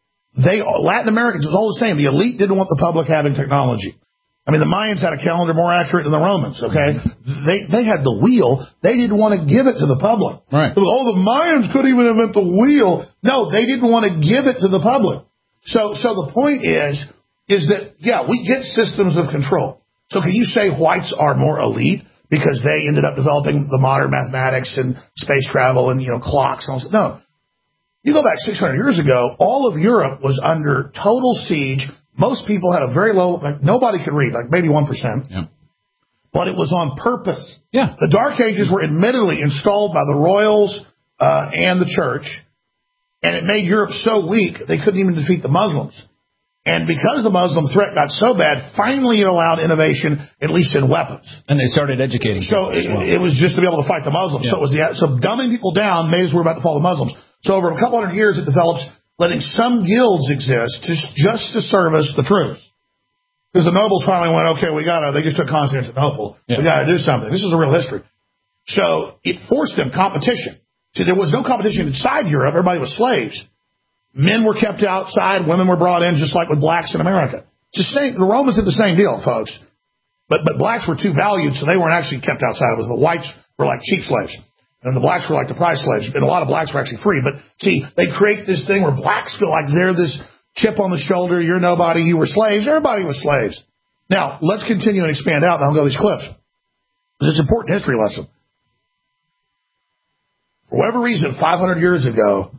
Latin Americans, it was all the same. The elite didn't want the public having technology. I mean, the Mayans had a calendar more accurate than the Romans, okay? Mm-hmm. They had the wheel. They didn't want to give it to the public. Right. The Mayans couldn't even invent the wheel. No, they didn't want to give it to the public. So the point is that, yeah, we get systems of control. So can you say whites are more elite because they ended up developing the modern mathematics and space travel and, clocks and all that? No. You go back 600 years ago, all of Europe was under total siege. Most people had a very low, nobody could read, maybe 1%. Yeah. But it was on purpose. Yeah. The Dark Ages were admittedly installed by the royals and the church, and it made Europe so weak they couldn't even defeat the Muslims. And because the Muslim threat got so bad, finally it allowed innovation, at least in weapons. And they started educating. So it was just to be able to fight the Muslims. Yeah. So dumbing people down made us worry about to follow the Muslims. So over a couple hundred years, it develops letting some guilds exist just to service the troops. Because the nobles finally went, okay, they just took Constantinople. Yeah. We got to do something. This is a real history. So it forced them competition. See, there was no competition inside Europe. Everybody was slaves. Men were kept outside. Women were brought in, just like with blacks in America. It's the same. The Romans did the same deal, folks. But blacks were too valued, so they weren't actually kept outside. It was the whites were like cheap slaves. And the blacks were like the prize slaves. And a lot of blacks were actually free. But, see, they create this thing where blacks feel like they're this chip on the shoulder. You're nobody. You were slaves. Everybody was slaves. Now, let's continue and expand out. And I'll go to these clips. Because it's an important history lesson. For whatever reason, 500 years ago,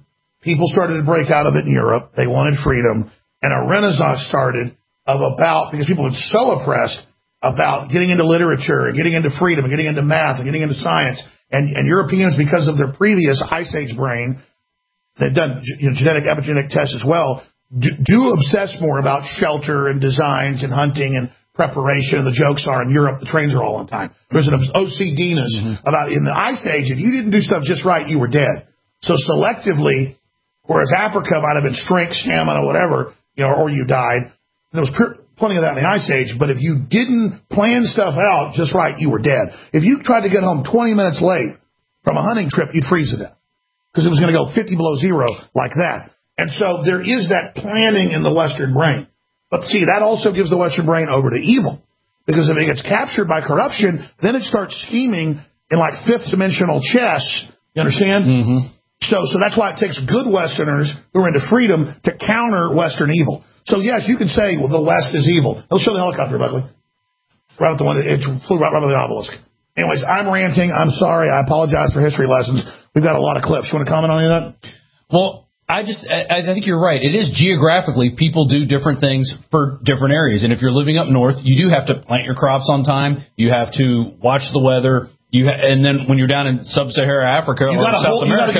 People started to break out of it in Europe. They wanted freedom. And a renaissance started because people were so oppressed about getting into literature and getting into freedom and getting into math and getting into science. And Europeans, because of their previous Ice Age brain, they've done genetic epigenetic tests as well, do obsess more about shelter and designs and hunting and preparation. And the jokes are in Europe, the trains are all on time. There's an OCD-ness about in the Ice Age, if you didn't do stuff just right, you were dead. So selectively, whereas Africa might have been strength, stamina, whatever, or you died, there was plenty of that in the Ice Age. But if you didn't plan stuff out just right, you were dead. If you tried to get home 20 minutes late from a hunting trip, you'd freeze to death because it was going to go 50 below zero like that. And so there is that planning in the Western brain. But see, that also gives the Western brain over to evil. Because if it gets captured by corruption, then it starts scheming in like fifth dimensional chess. You understand? Mm-hmm. So that's why it takes good Westerners who are into freedom to counter Western evil. So yes, you can say, well, the West is evil. Let's show the helicopter, Buckley. Right at the one, it flew right over the obelisk. Anyways, I'm ranting. I'm sorry. I apologize for history lessons. We've got a lot of clips. You want to comment on any of that? Well, I think you're right. It is geographically, people do different things for different areas. And if you're living up north, you do have to plant your crops on time. You have to watch the weather. And then when you're down in sub-Saharan Africa or South America,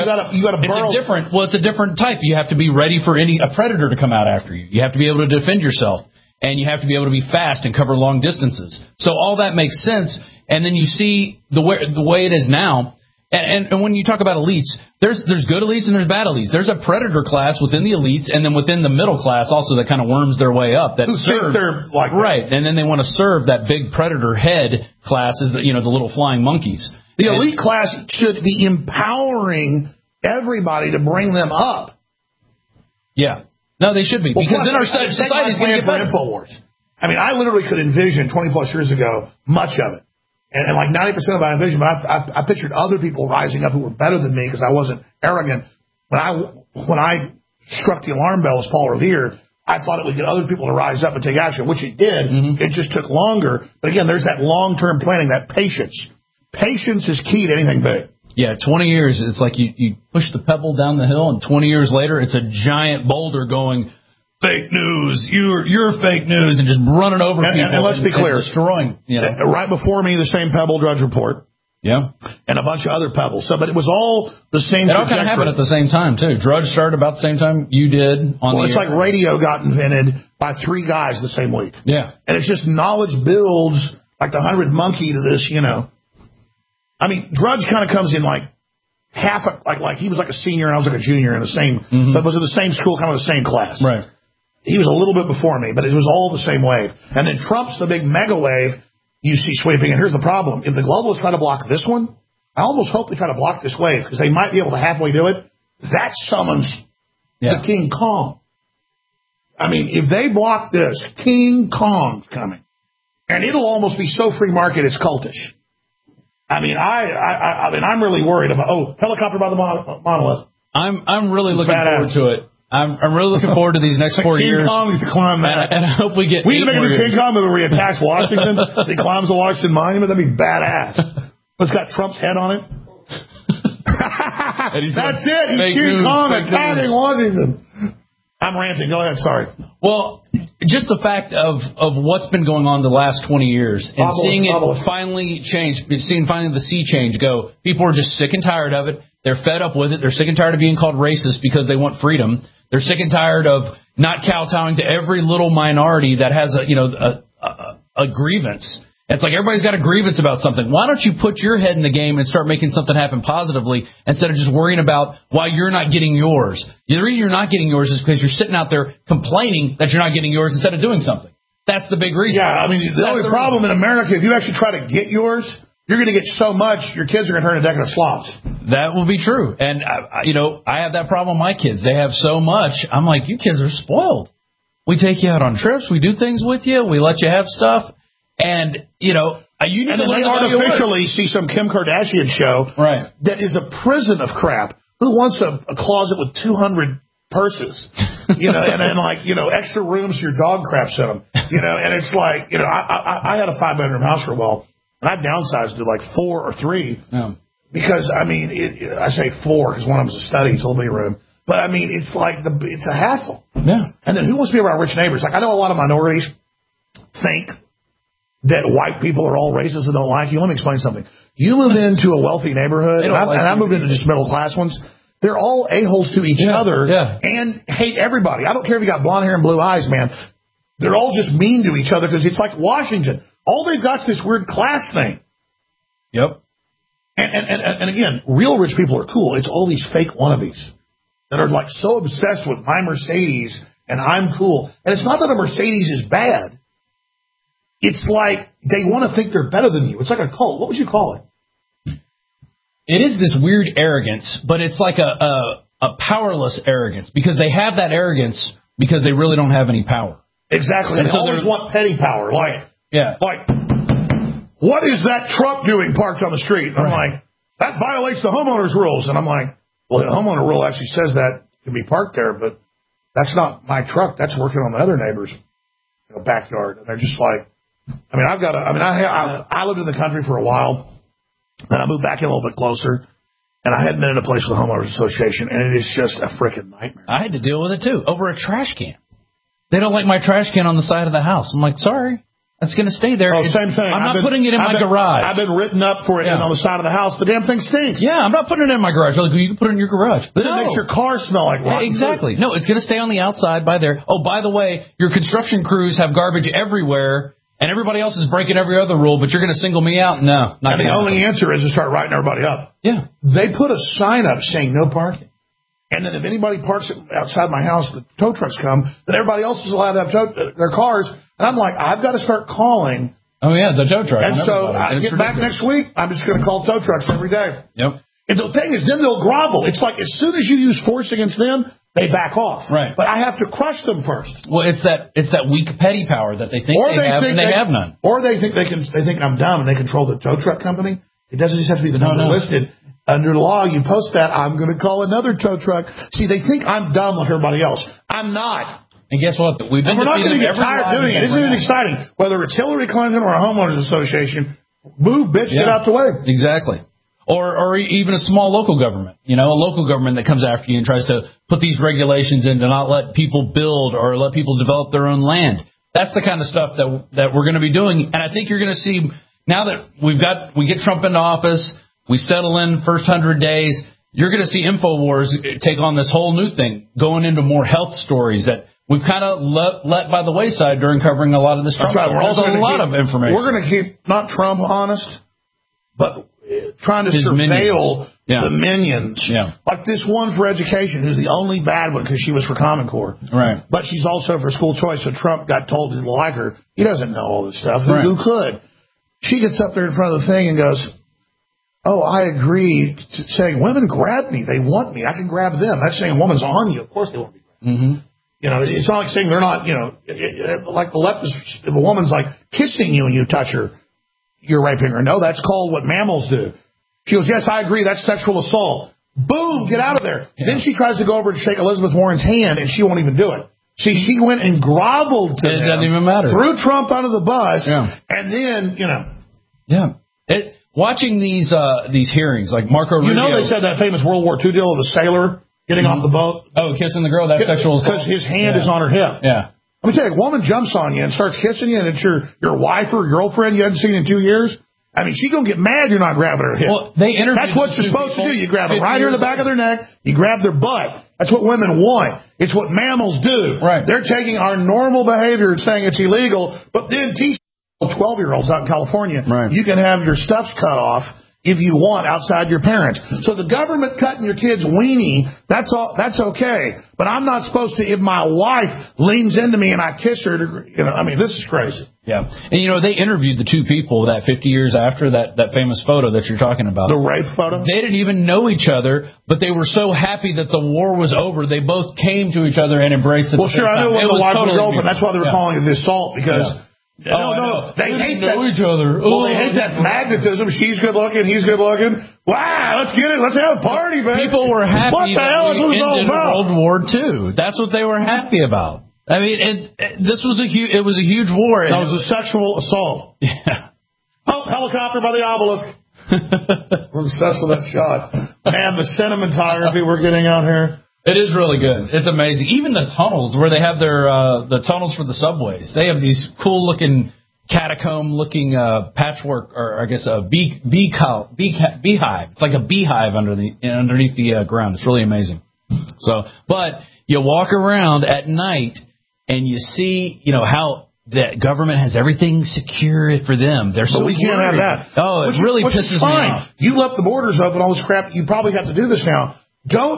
it's a different type. You have to be ready for a predator to come out after you. You have to be able to defend yourself. And you have to be able to be fast and cover long distances. So all that makes sense. And then you see the way it is now. And when you talk about elites, there's good elites and there's bad elites. There's a predator class within the elites, and then within the middle class also that kind of worms their way up. That they're like right, and then they want to serve that big predator head classes, the little flying monkeys. The elite class should be empowering everybody to bring them up. Yeah, no, they should be because then our society's going to get better. InfoWars. I mean, I literally could envision 20 plus years ago much of it. And like 90% of my envision, but I pictured other people rising up who were better than me because I wasn't arrogant. When I struck the alarm bell as Paul Revere, I thought it would get other people to rise up and take action, which it did. Mm-hmm. It just took longer. But again, there's that long-term planning, that patience. Patience is key to anything big. Yeah, 20 years, it's like you push the pebble down the hill, and 20 years later, it's a giant boulder going, fake news, you're fake news, and just running over people. And let's be clear. Destroying. Right before me, the same Pebble Drudge Report. Yeah. And a bunch of other pebbles. But it was all the same. It all kind of happened at the same time, too. Drudge started about the same time you did. It's like radio got invented by 3 guys the same week. Yeah. And it's just knowledge builds like the 100 monkey to this, I mean, Drudge kind of comes in like like he was like a senior and I was like a junior in the same, but was in the same school, kind of the same class. Right. He was a little bit before me, but it was all the same wave. And then Trump's the big mega wave you see sweeping. And here's the problem. If the globalists try to block this one, I almost hope they try to block this wave because they might be able to halfway do it. That summons the King Kong. I mean, if they block this, King Kong's coming. And it'll almost be so free market it's cultish. I mean, I'm really worried about, helicopter by the monolith. I'm really looking forward to it. I'm really looking forward to these next 4 years. King Kong needs to climb that. And I hope we get We need to make a new King Kong movie where he attacks Washington. He climbs the Washington Monument. That'd be badass. It's got Trump's head on it. That's it. He's King Kong attacking Washington. I'm ranting. Go ahead. Sorry. Well, just the fact of what's been going on the last 20 years and seeing it finally change, seeing finally the sea change go. People are just sick and tired of it. They're fed up with it. They're sick and tired of being called racist because they want freedom. They're sick and tired of not kowtowing to every little minority that has a grievance. It's like everybody's got a grievance about something. Why don't you put your head in the game and start making something happen positively instead of just worrying about why you're not getting yours? The reason you're not getting yours is because you're sitting out there complaining that you're not getting yours instead of doing something. That's the big reason. Yeah, I mean, the only problem in America, if you actually try to get yours, you're going to get so much, your kids are going to turn into decadent slobs. That will be true. And, I have that problem with my kids. They have so much. I'm like, you kids are spoiled. We take you out on trips. We do things with you. We let you have stuff. And, you need to they artificially see some Kim Kardashian show that is a prison of crap. Who wants a closet with 200 purses? And extra rooms for your dog craps in them. And it's like, I had a 5-bedroom house for a while. And I downsized to like 4 or 3 because, I say 4 because one of them was a study. It's a little bitty room. But I mean, it's like it's a hassle. Yeah. And then who wants to be around rich neighbors? Like I know a lot of minorities think that white people are all racist and don't like you. Let me explain something. You move into a wealthy neighborhood, and I moved into just middle class ones. They're all a-holes to each other and hate everybody. I don't care if you got blonde hair and blue eyes, man. They're all just mean to each other because it's like Washington. All they've got is this weird class thing. Yep. And again, real rich people are cool. It's all these fake wannabes that are like so obsessed with my Mercedes and I'm cool. And it's not that a Mercedes is bad. It's like they want to think they're better than you. It's like a cult. What would you call it? It is this weird arrogance, but it's like a powerless arrogance because they have that arrogance because they really don't have any power. Exactly. And they always want petty power. Like, what is that truck doing parked on the street? And I'm like, that violates the homeowner's rules. And I'm like, well, the homeowner rule actually says that can be parked there, but that's not my truck. That's working on the other neighbor's backyard. And they're just like, I mean, I lived in the country for a while, and I moved back in a little bit closer, and I hadn't been in a place with the homeowners association, and it is just a freaking nightmare. I had to deal with it too over a trash can. They don't like my trash can on the side of the house. I'm like, sorry. That's going to stay there. Oh, same thing. I'm not putting it in my garage. I've been written up for it on the side of the house. The damn thing stinks. Yeah, I'm not putting it in my garage. Like, you can put it in your garage. Then it makes your car smell like rotten exactly. food. No, it's going to stay on the outside by there. Oh, by the way, your construction crews have garbage everywhere, and everybody else is breaking every other rule, but you're going to single me out? No. And the only answer is to start writing everybody up. Yeah. They put a sign up saying no parking. And then if anybody parks outside my house, the tow trucks come, then everybody else is allowed to have their cars. And I'm like, I've got to start calling. Oh, yeah, the tow truck. And so I get back next week, I'm just going to call tow trucks every day. Yep. And the thing is, then they'll grovel. It's like as soon as you use force against them, they back off. Right. But I have to crush them first. Well, it's that weak petty power that they think they have, and they have none. Or they think I'm dumb and they control the tow truck company. It doesn't just have to be the number listed. Under law, you post that, I'm going to call another tow truck. See, they think I'm dumb like everybody else. I'm not. And guess what? We're not going to get tired doing it. Isn't it exciting? Whether it's Hillary Clinton or a homeowners association, move, bitch, get out the way. Exactly. Or even a small local government. You know, a local government that comes after you and tries to put these regulations in to not let people build or let people develop their own land. That's the kind of stuff that we're going to be doing. And I think you're going to see now that we get Trump into office, we settle in first 100 days, you're going to see InfoWars take on this whole new thing, going into more health stories that we've kind of let by the wayside during covering a lot of this Trump. That's right. We're also a lot of information. We're going to keep not Trump honest, but trying to surveil the minions. Yeah. Like this one for education, who's the only bad one because she was for Common Core. Right. But she's also for school choice, so Trump got told to like her. He doesn't know all this stuff. Right. Who could? She gets up there in front of the thing and goes, oh, I agree, saying women grab me. They want me. I can grab them. That's saying a woman's on you. Of course they want to be grabbed. Mm-hmm. You know, it's not like saying they're not, like the left is, if a woman's like kissing you and you touch her, you're raping her. No, that's called what mammals do. She goes, yes, I agree. That's sexual assault. Boom, get out of there. Yeah. Then she tries to go over and shake Elizabeth Warren's hand and she won't even do it. See, she went and groveled to it them. Doesn't even matter. Threw Trump under the bus. Yeah. And then, Yeah. Watching these hearings, like Marco Rubio. You know they said that famous World War II deal of the sailor getting off the boat? Oh, kissing the girl, that's sexual assault. Because his hand is on her hip. Yeah. Let me tell you, a woman jumps on you and starts kissing you, and it's your wife or girlfriend you haven't seen in 2 years. I mean, she's going to get mad you're not grabbing her hip. Well, that's what you're supposed to do. You grab them right here in the back of their neck. You grab their butt. That's what women want. It's what mammals do. Right. They're taking our normal behavior and saying it's illegal, but then teach 12-year-olds out in California, you can have your stuff cut off if you want outside your parents. So the government cutting your kid's weenie, that's okay. But I'm not supposed to, if my wife leans into me and I kiss her, this is crazy. Yeah. And, they interviewed the two people that 50 years after that famous photo that you're talking about. The rape photo? They didn't even know each other, but they were so happy that the war was over, they both came to each other and embraced it. Well, sure, I know when the wife was over. That's why they were calling it the assault, because... Yeah. No. They hate that. Each other. Well, they hate that magnetism. She's good looking. He's good looking. Wow, let's get it. Let's have a party, baby. People were happy what the hell is this all about? World War II. That's what they were happy about. I mean, it was a huge war. That was a sexual assault. Yeah. Oh, helicopter by the obelisk. We're obsessed with that shot. Man, the cinematography we're getting out here. It is really good. It's amazing. Even the tunnels where they have their the tunnels for the subways, they have these cool looking catacomb looking patchwork, or I guess a beehive. It's like a beehive underneath the ground. It's really amazing. So, but you walk around at night and you see, how the government has everything secure for them. They're so we can't have that. Oh, it really pisses me off. You left the borders open, all this crap. You probably have to do this now. Don't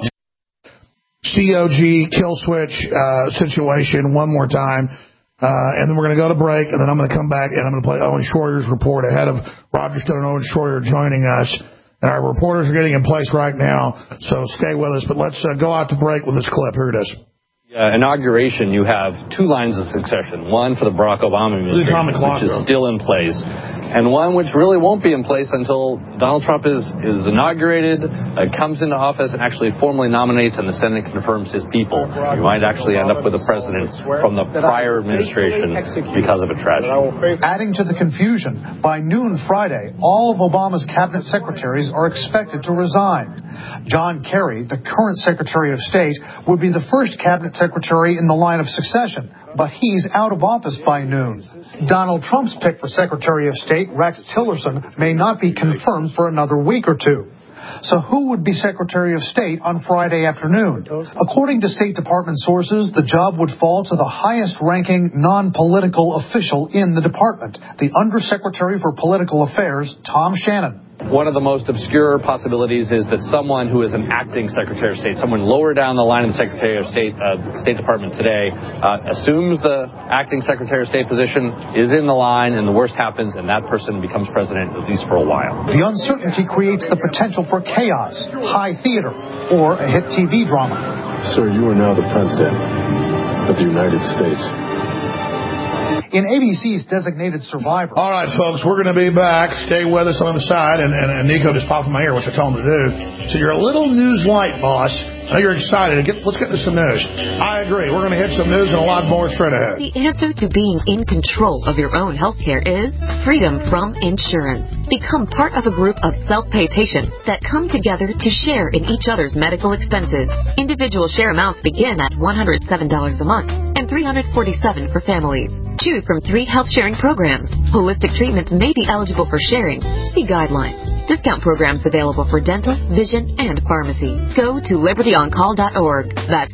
COG kill switch situation one more time. And then we're going to go to break, and then I'm going to come back and I'm going to play Owen Schroyer's report ahead of Roger Stone and Owen Schroyer joining us. And our reporters are getting in place right now, so stay with us. But let's go out to break with this clip. Here it is. Inauguration, you have two lines of succession. One for the Barack Obama administration, which is still in place, and one which really won't be in place until Donald Trump is inaugurated, comes into office, and actually formally nominates, and the Senate confirms his people. You might actually end up with a president from the prior administration because of a tragedy. Adding to the confusion, by noon Friday, all of Obama's cabinet secretaries are expected to resign. John Kerry, the current Secretary of State, would be the first cabinet secretary in the line of succession, but he's out of office by noon. Donald Trump's pick for Secretary of State, Rex Tillerson, may not be confirmed for another week or two. So who would be Secretary of State on Friday afternoon? According to State Department sources, the job would fall to the highest-ranking non-political official in the department, the Undersecretary for Political Affairs, Tom Shannon. One of the most obscure possibilities is that someone who is an acting Secretary of State, someone lower down the line in the Secretary of State, State Department today, assumes the acting Secretary of State position, is in the line, and the worst happens, and that person becomes president, at least for a while. The uncertainty creates the potential for chaos, high theater, or a hit TV drama. Sir, you are now the president of the United States. In ABC's Designated Survivor. All right, folks, we're going to be back. Stay with us on the side. And Nico just popped in my ear, which I told him to do. So you're a little news light, boss. I know you're excited. Let's get to some news. I agree. We're going to hit some news and a lot more straight ahead. The answer to being in control of your own health care is freedom from insurance. Become part of a group of self-pay patients that come together to share in each other's medical expenses. Individual share amounts begin at $107 a month and $347 for families. Choose from 3 health-sharing programs. Holistic treatments may be eligible for sharing. See guidelines. Discount programs available for dental, vision, and pharmacy. Go to libertyoncall.org. That's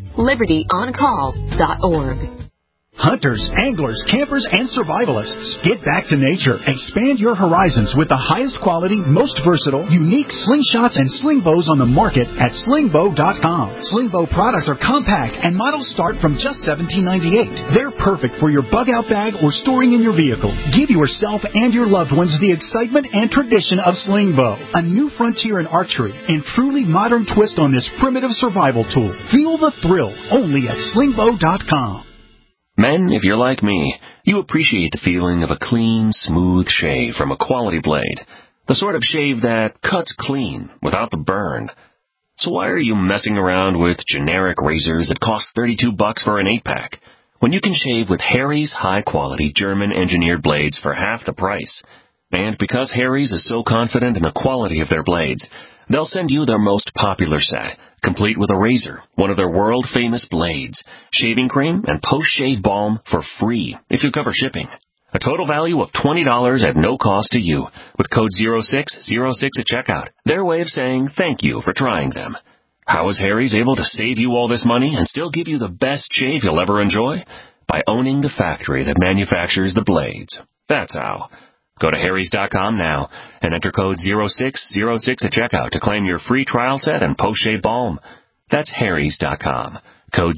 libertyoncall.org. Hunters, anglers, campers, and survivalists, get back to nature. Expand your horizons with the highest quality, most versatile, unique slingshots and sling bows on the market at slingbow.com. Slingbow products are compact and models start from just $17.98. They're perfect for your bug out bag or storing in your vehicle. Give yourself and your loved ones the excitement and tradition of Slingbow, a new frontier in archery and truly modern twist on this primitive survival tool. Feel the thrill only at slingbow.com. Men, if you're like me, you appreciate the feeling of a clean, smooth shave from a quality blade. The sort of shave that cuts clean without the burn. So why are you messing around with generic razors that cost $32 for an 8-pack when you can shave with Harry's high-quality German-engineered blades for half the price? And because Harry's is so confident in the quality of their blades, they'll send you their most popular set, complete with a razor, one of their world-famous blades, shaving cream, and post-shave balm for free if you cover shipping. A total value of $20 at no cost to you with code 0606 at checkout. Their way of saying thank you for trying them. How is Harry's able to save you all this money and still give you the best shave you'll ever enjoy? By owning the factory that manufactures the blades. That's how. Go to harrys.com now and enter code 0606 at checkout to claim your free trial set and post-shave balm. That's harrys.com. Code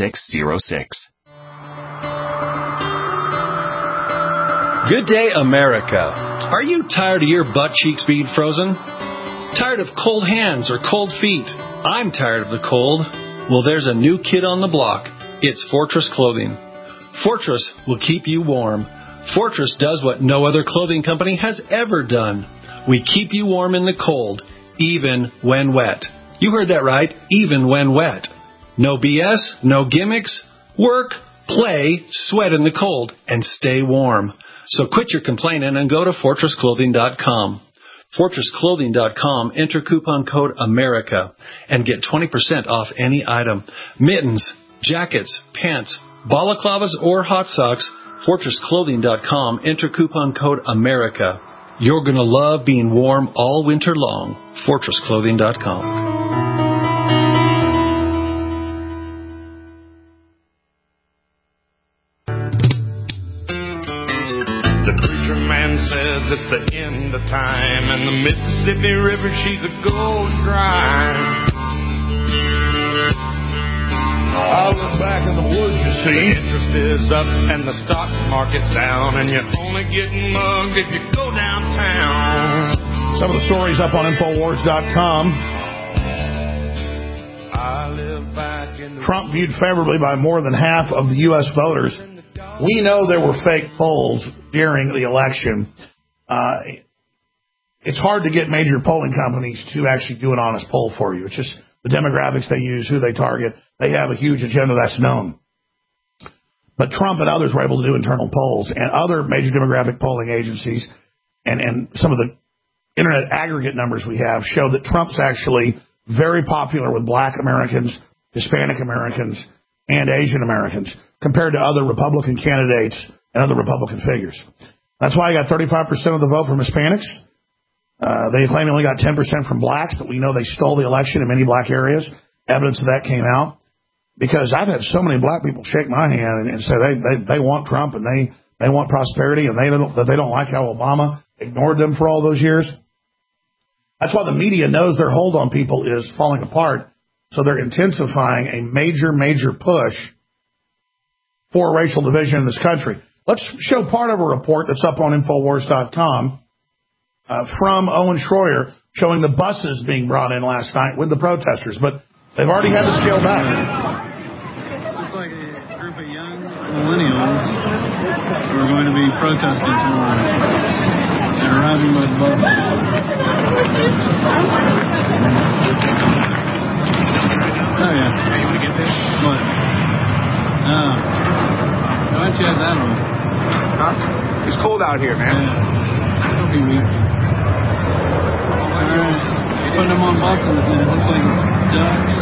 0606. Good day, America. Are you tired of your butt cheeks being frozen? Tired of cold hands or cold feet? I'm tired of the cold. Well, there's a new kid on the block. It's Fortress Clothing. Fortress will keep you warm. Fortress does what no other clothing company has ever done. We keep you warm in the cold, even when wet. You heard that right, even when wet. No BS, no gimmicks. Work, play, sweat in the cold, and stay warm. So quit your complaining and go to FortressClothing.com. FortressClothing.com, enter coupon code AMERICA, and get 20% off any item. Mittens, jackets, pants, balaclavas, or hot socks, FortressClothing.com, enter coupon code AMERICA. You're going to love being warm all winter long. FortressClothing.com. Says it's the end of time, and the Mississippi River, she's a going dry. I look back in the woods, you see. The interest is up and the stock market's down, and you're only getting mugged if you go downtown. Some of the stories up on Infowars.com. Trump viewed favorably by more than half of the U.S. voters. We know there were fake polls during the election. It's hard to get major polling companies to actually do an honest poll for you. It's just the demographics they use, who they target. They have a huge agenda that's known. But Trump and others were able to do internal polls, and other major demographic polling agencies and some of the internet aggregate numbers we have show that Trump's actually very popular with Black Americans, Hispanic Americans, and Asian Americans compared to other Republican candidates and other Republican figures. That's why he got 35% of the vote from Hispanics. They claim he only got 10% from blacks, but we know they stole the election in many black areas. Evidence of that came out. Because I've had so many black people shake my hand and say they want Trump and they want prosperity and they don't like how Obama ignored them for all those years. That's why the media knows their hold on people is falling apart. So they're intensifying a major push for racial division in this country. Let's show part of a report that's up on Infowars.com from Owen Schroyer showing the buses being brought in last night with the protesters, but they've already had to scale back. Looks like a group of young millennials who are going to be protesting tomorrow. They're arriving by bus. Oh, yeah. Hey, you want to get this? What? No. Why don't you have that on? Huh? It's cold out here, man. Yeah. Don't be weak. Alright. Putting them on buses, and it looks like it's ducks.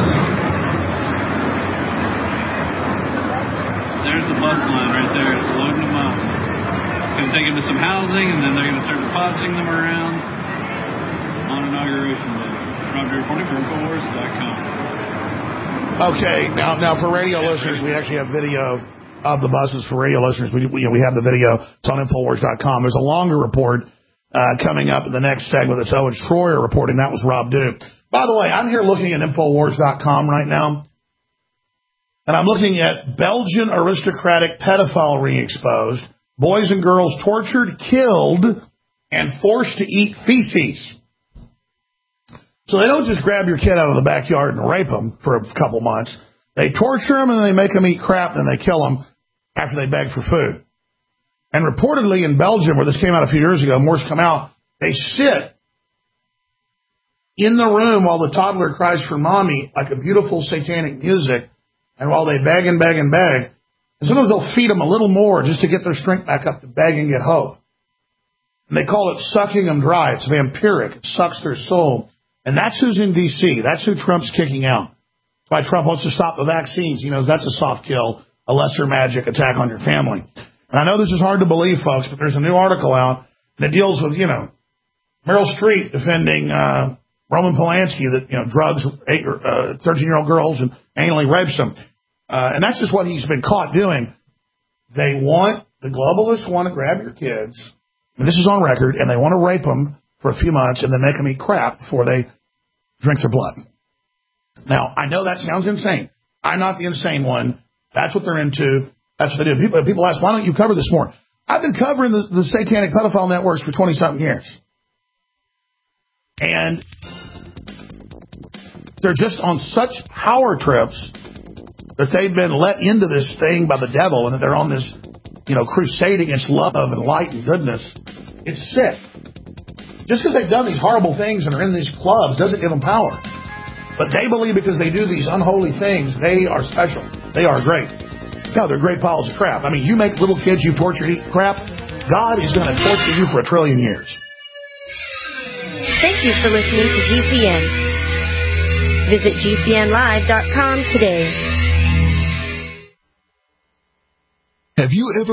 There's the bus line right there. It's loading them up. Going to take them to some housing, and then they're going to start depositing them around on Inauguration Day. Roger reporting for Infowars.com. Okay, now for radio listeners, we actually have video of the buses. For radio listeners, we have the video. It's on Infowars.com. There's a longer report coming up in the next segment. That's Owen Schroyer reporting. That was Rob Duke. By the way, I'm here looking at Infowars.com right now, and I'm looking at Belgian aristocratic pedophile ring exposed, boys and girls tortured, killed, and forced to eat feces. So they don't just grab your kid out of the backyard and rape them for a couple months. They torture them and they make them eat crap and they kill them after they beg for food. And reportedly in Belgium, where this came out a few years ago, more's come out, they sit in the room while the toddler cries for mommy, like a beautiful satanic music, and while they beg and beg and beg, and sometimes they'll feed them a little more just to get their strength back up to beg and get hope. And they call it sucking them dry. It's vampiric. It sucks their soul. And that's who's in D.C. That's who Trump's kicking out. That's why Trump wants to stop the vaccines. He knows that's a soft kill, a lesser magic attack on your family. And I know this is hard to believe, folks, but there's a new article out, and it deals with, Meryl Streep defending Roman Polanski that, drugs 13-year-old girls and anally rapes them. And that's just what he's been caught doing. The globalists want to grab your kids, and this is on record, and they want to rape them for a few months and then make them eat crap before they drink their blood. Now, I know that sounds insane. I'm not the insane one. That's what they're into. That's what they do. People ask, why don't you cover this more? I've been covering the satanic pedophile networks for 20-something years. And they're just on such power trips that they've been let into this thing by the devil and that they're on this, crusade against love and light and goodness. It's sick. Just because they've done these horrible things and are in these clubs doesn't give them power. But they believe because they do these unholy things, they are special. They are great. No, they're great piles of crap. I mean, you make little kids you torture and eat crap, God is going to torture you for 1 trillion years. Thank you for listening to GCN. Visit GCNlive.com today. Have you ever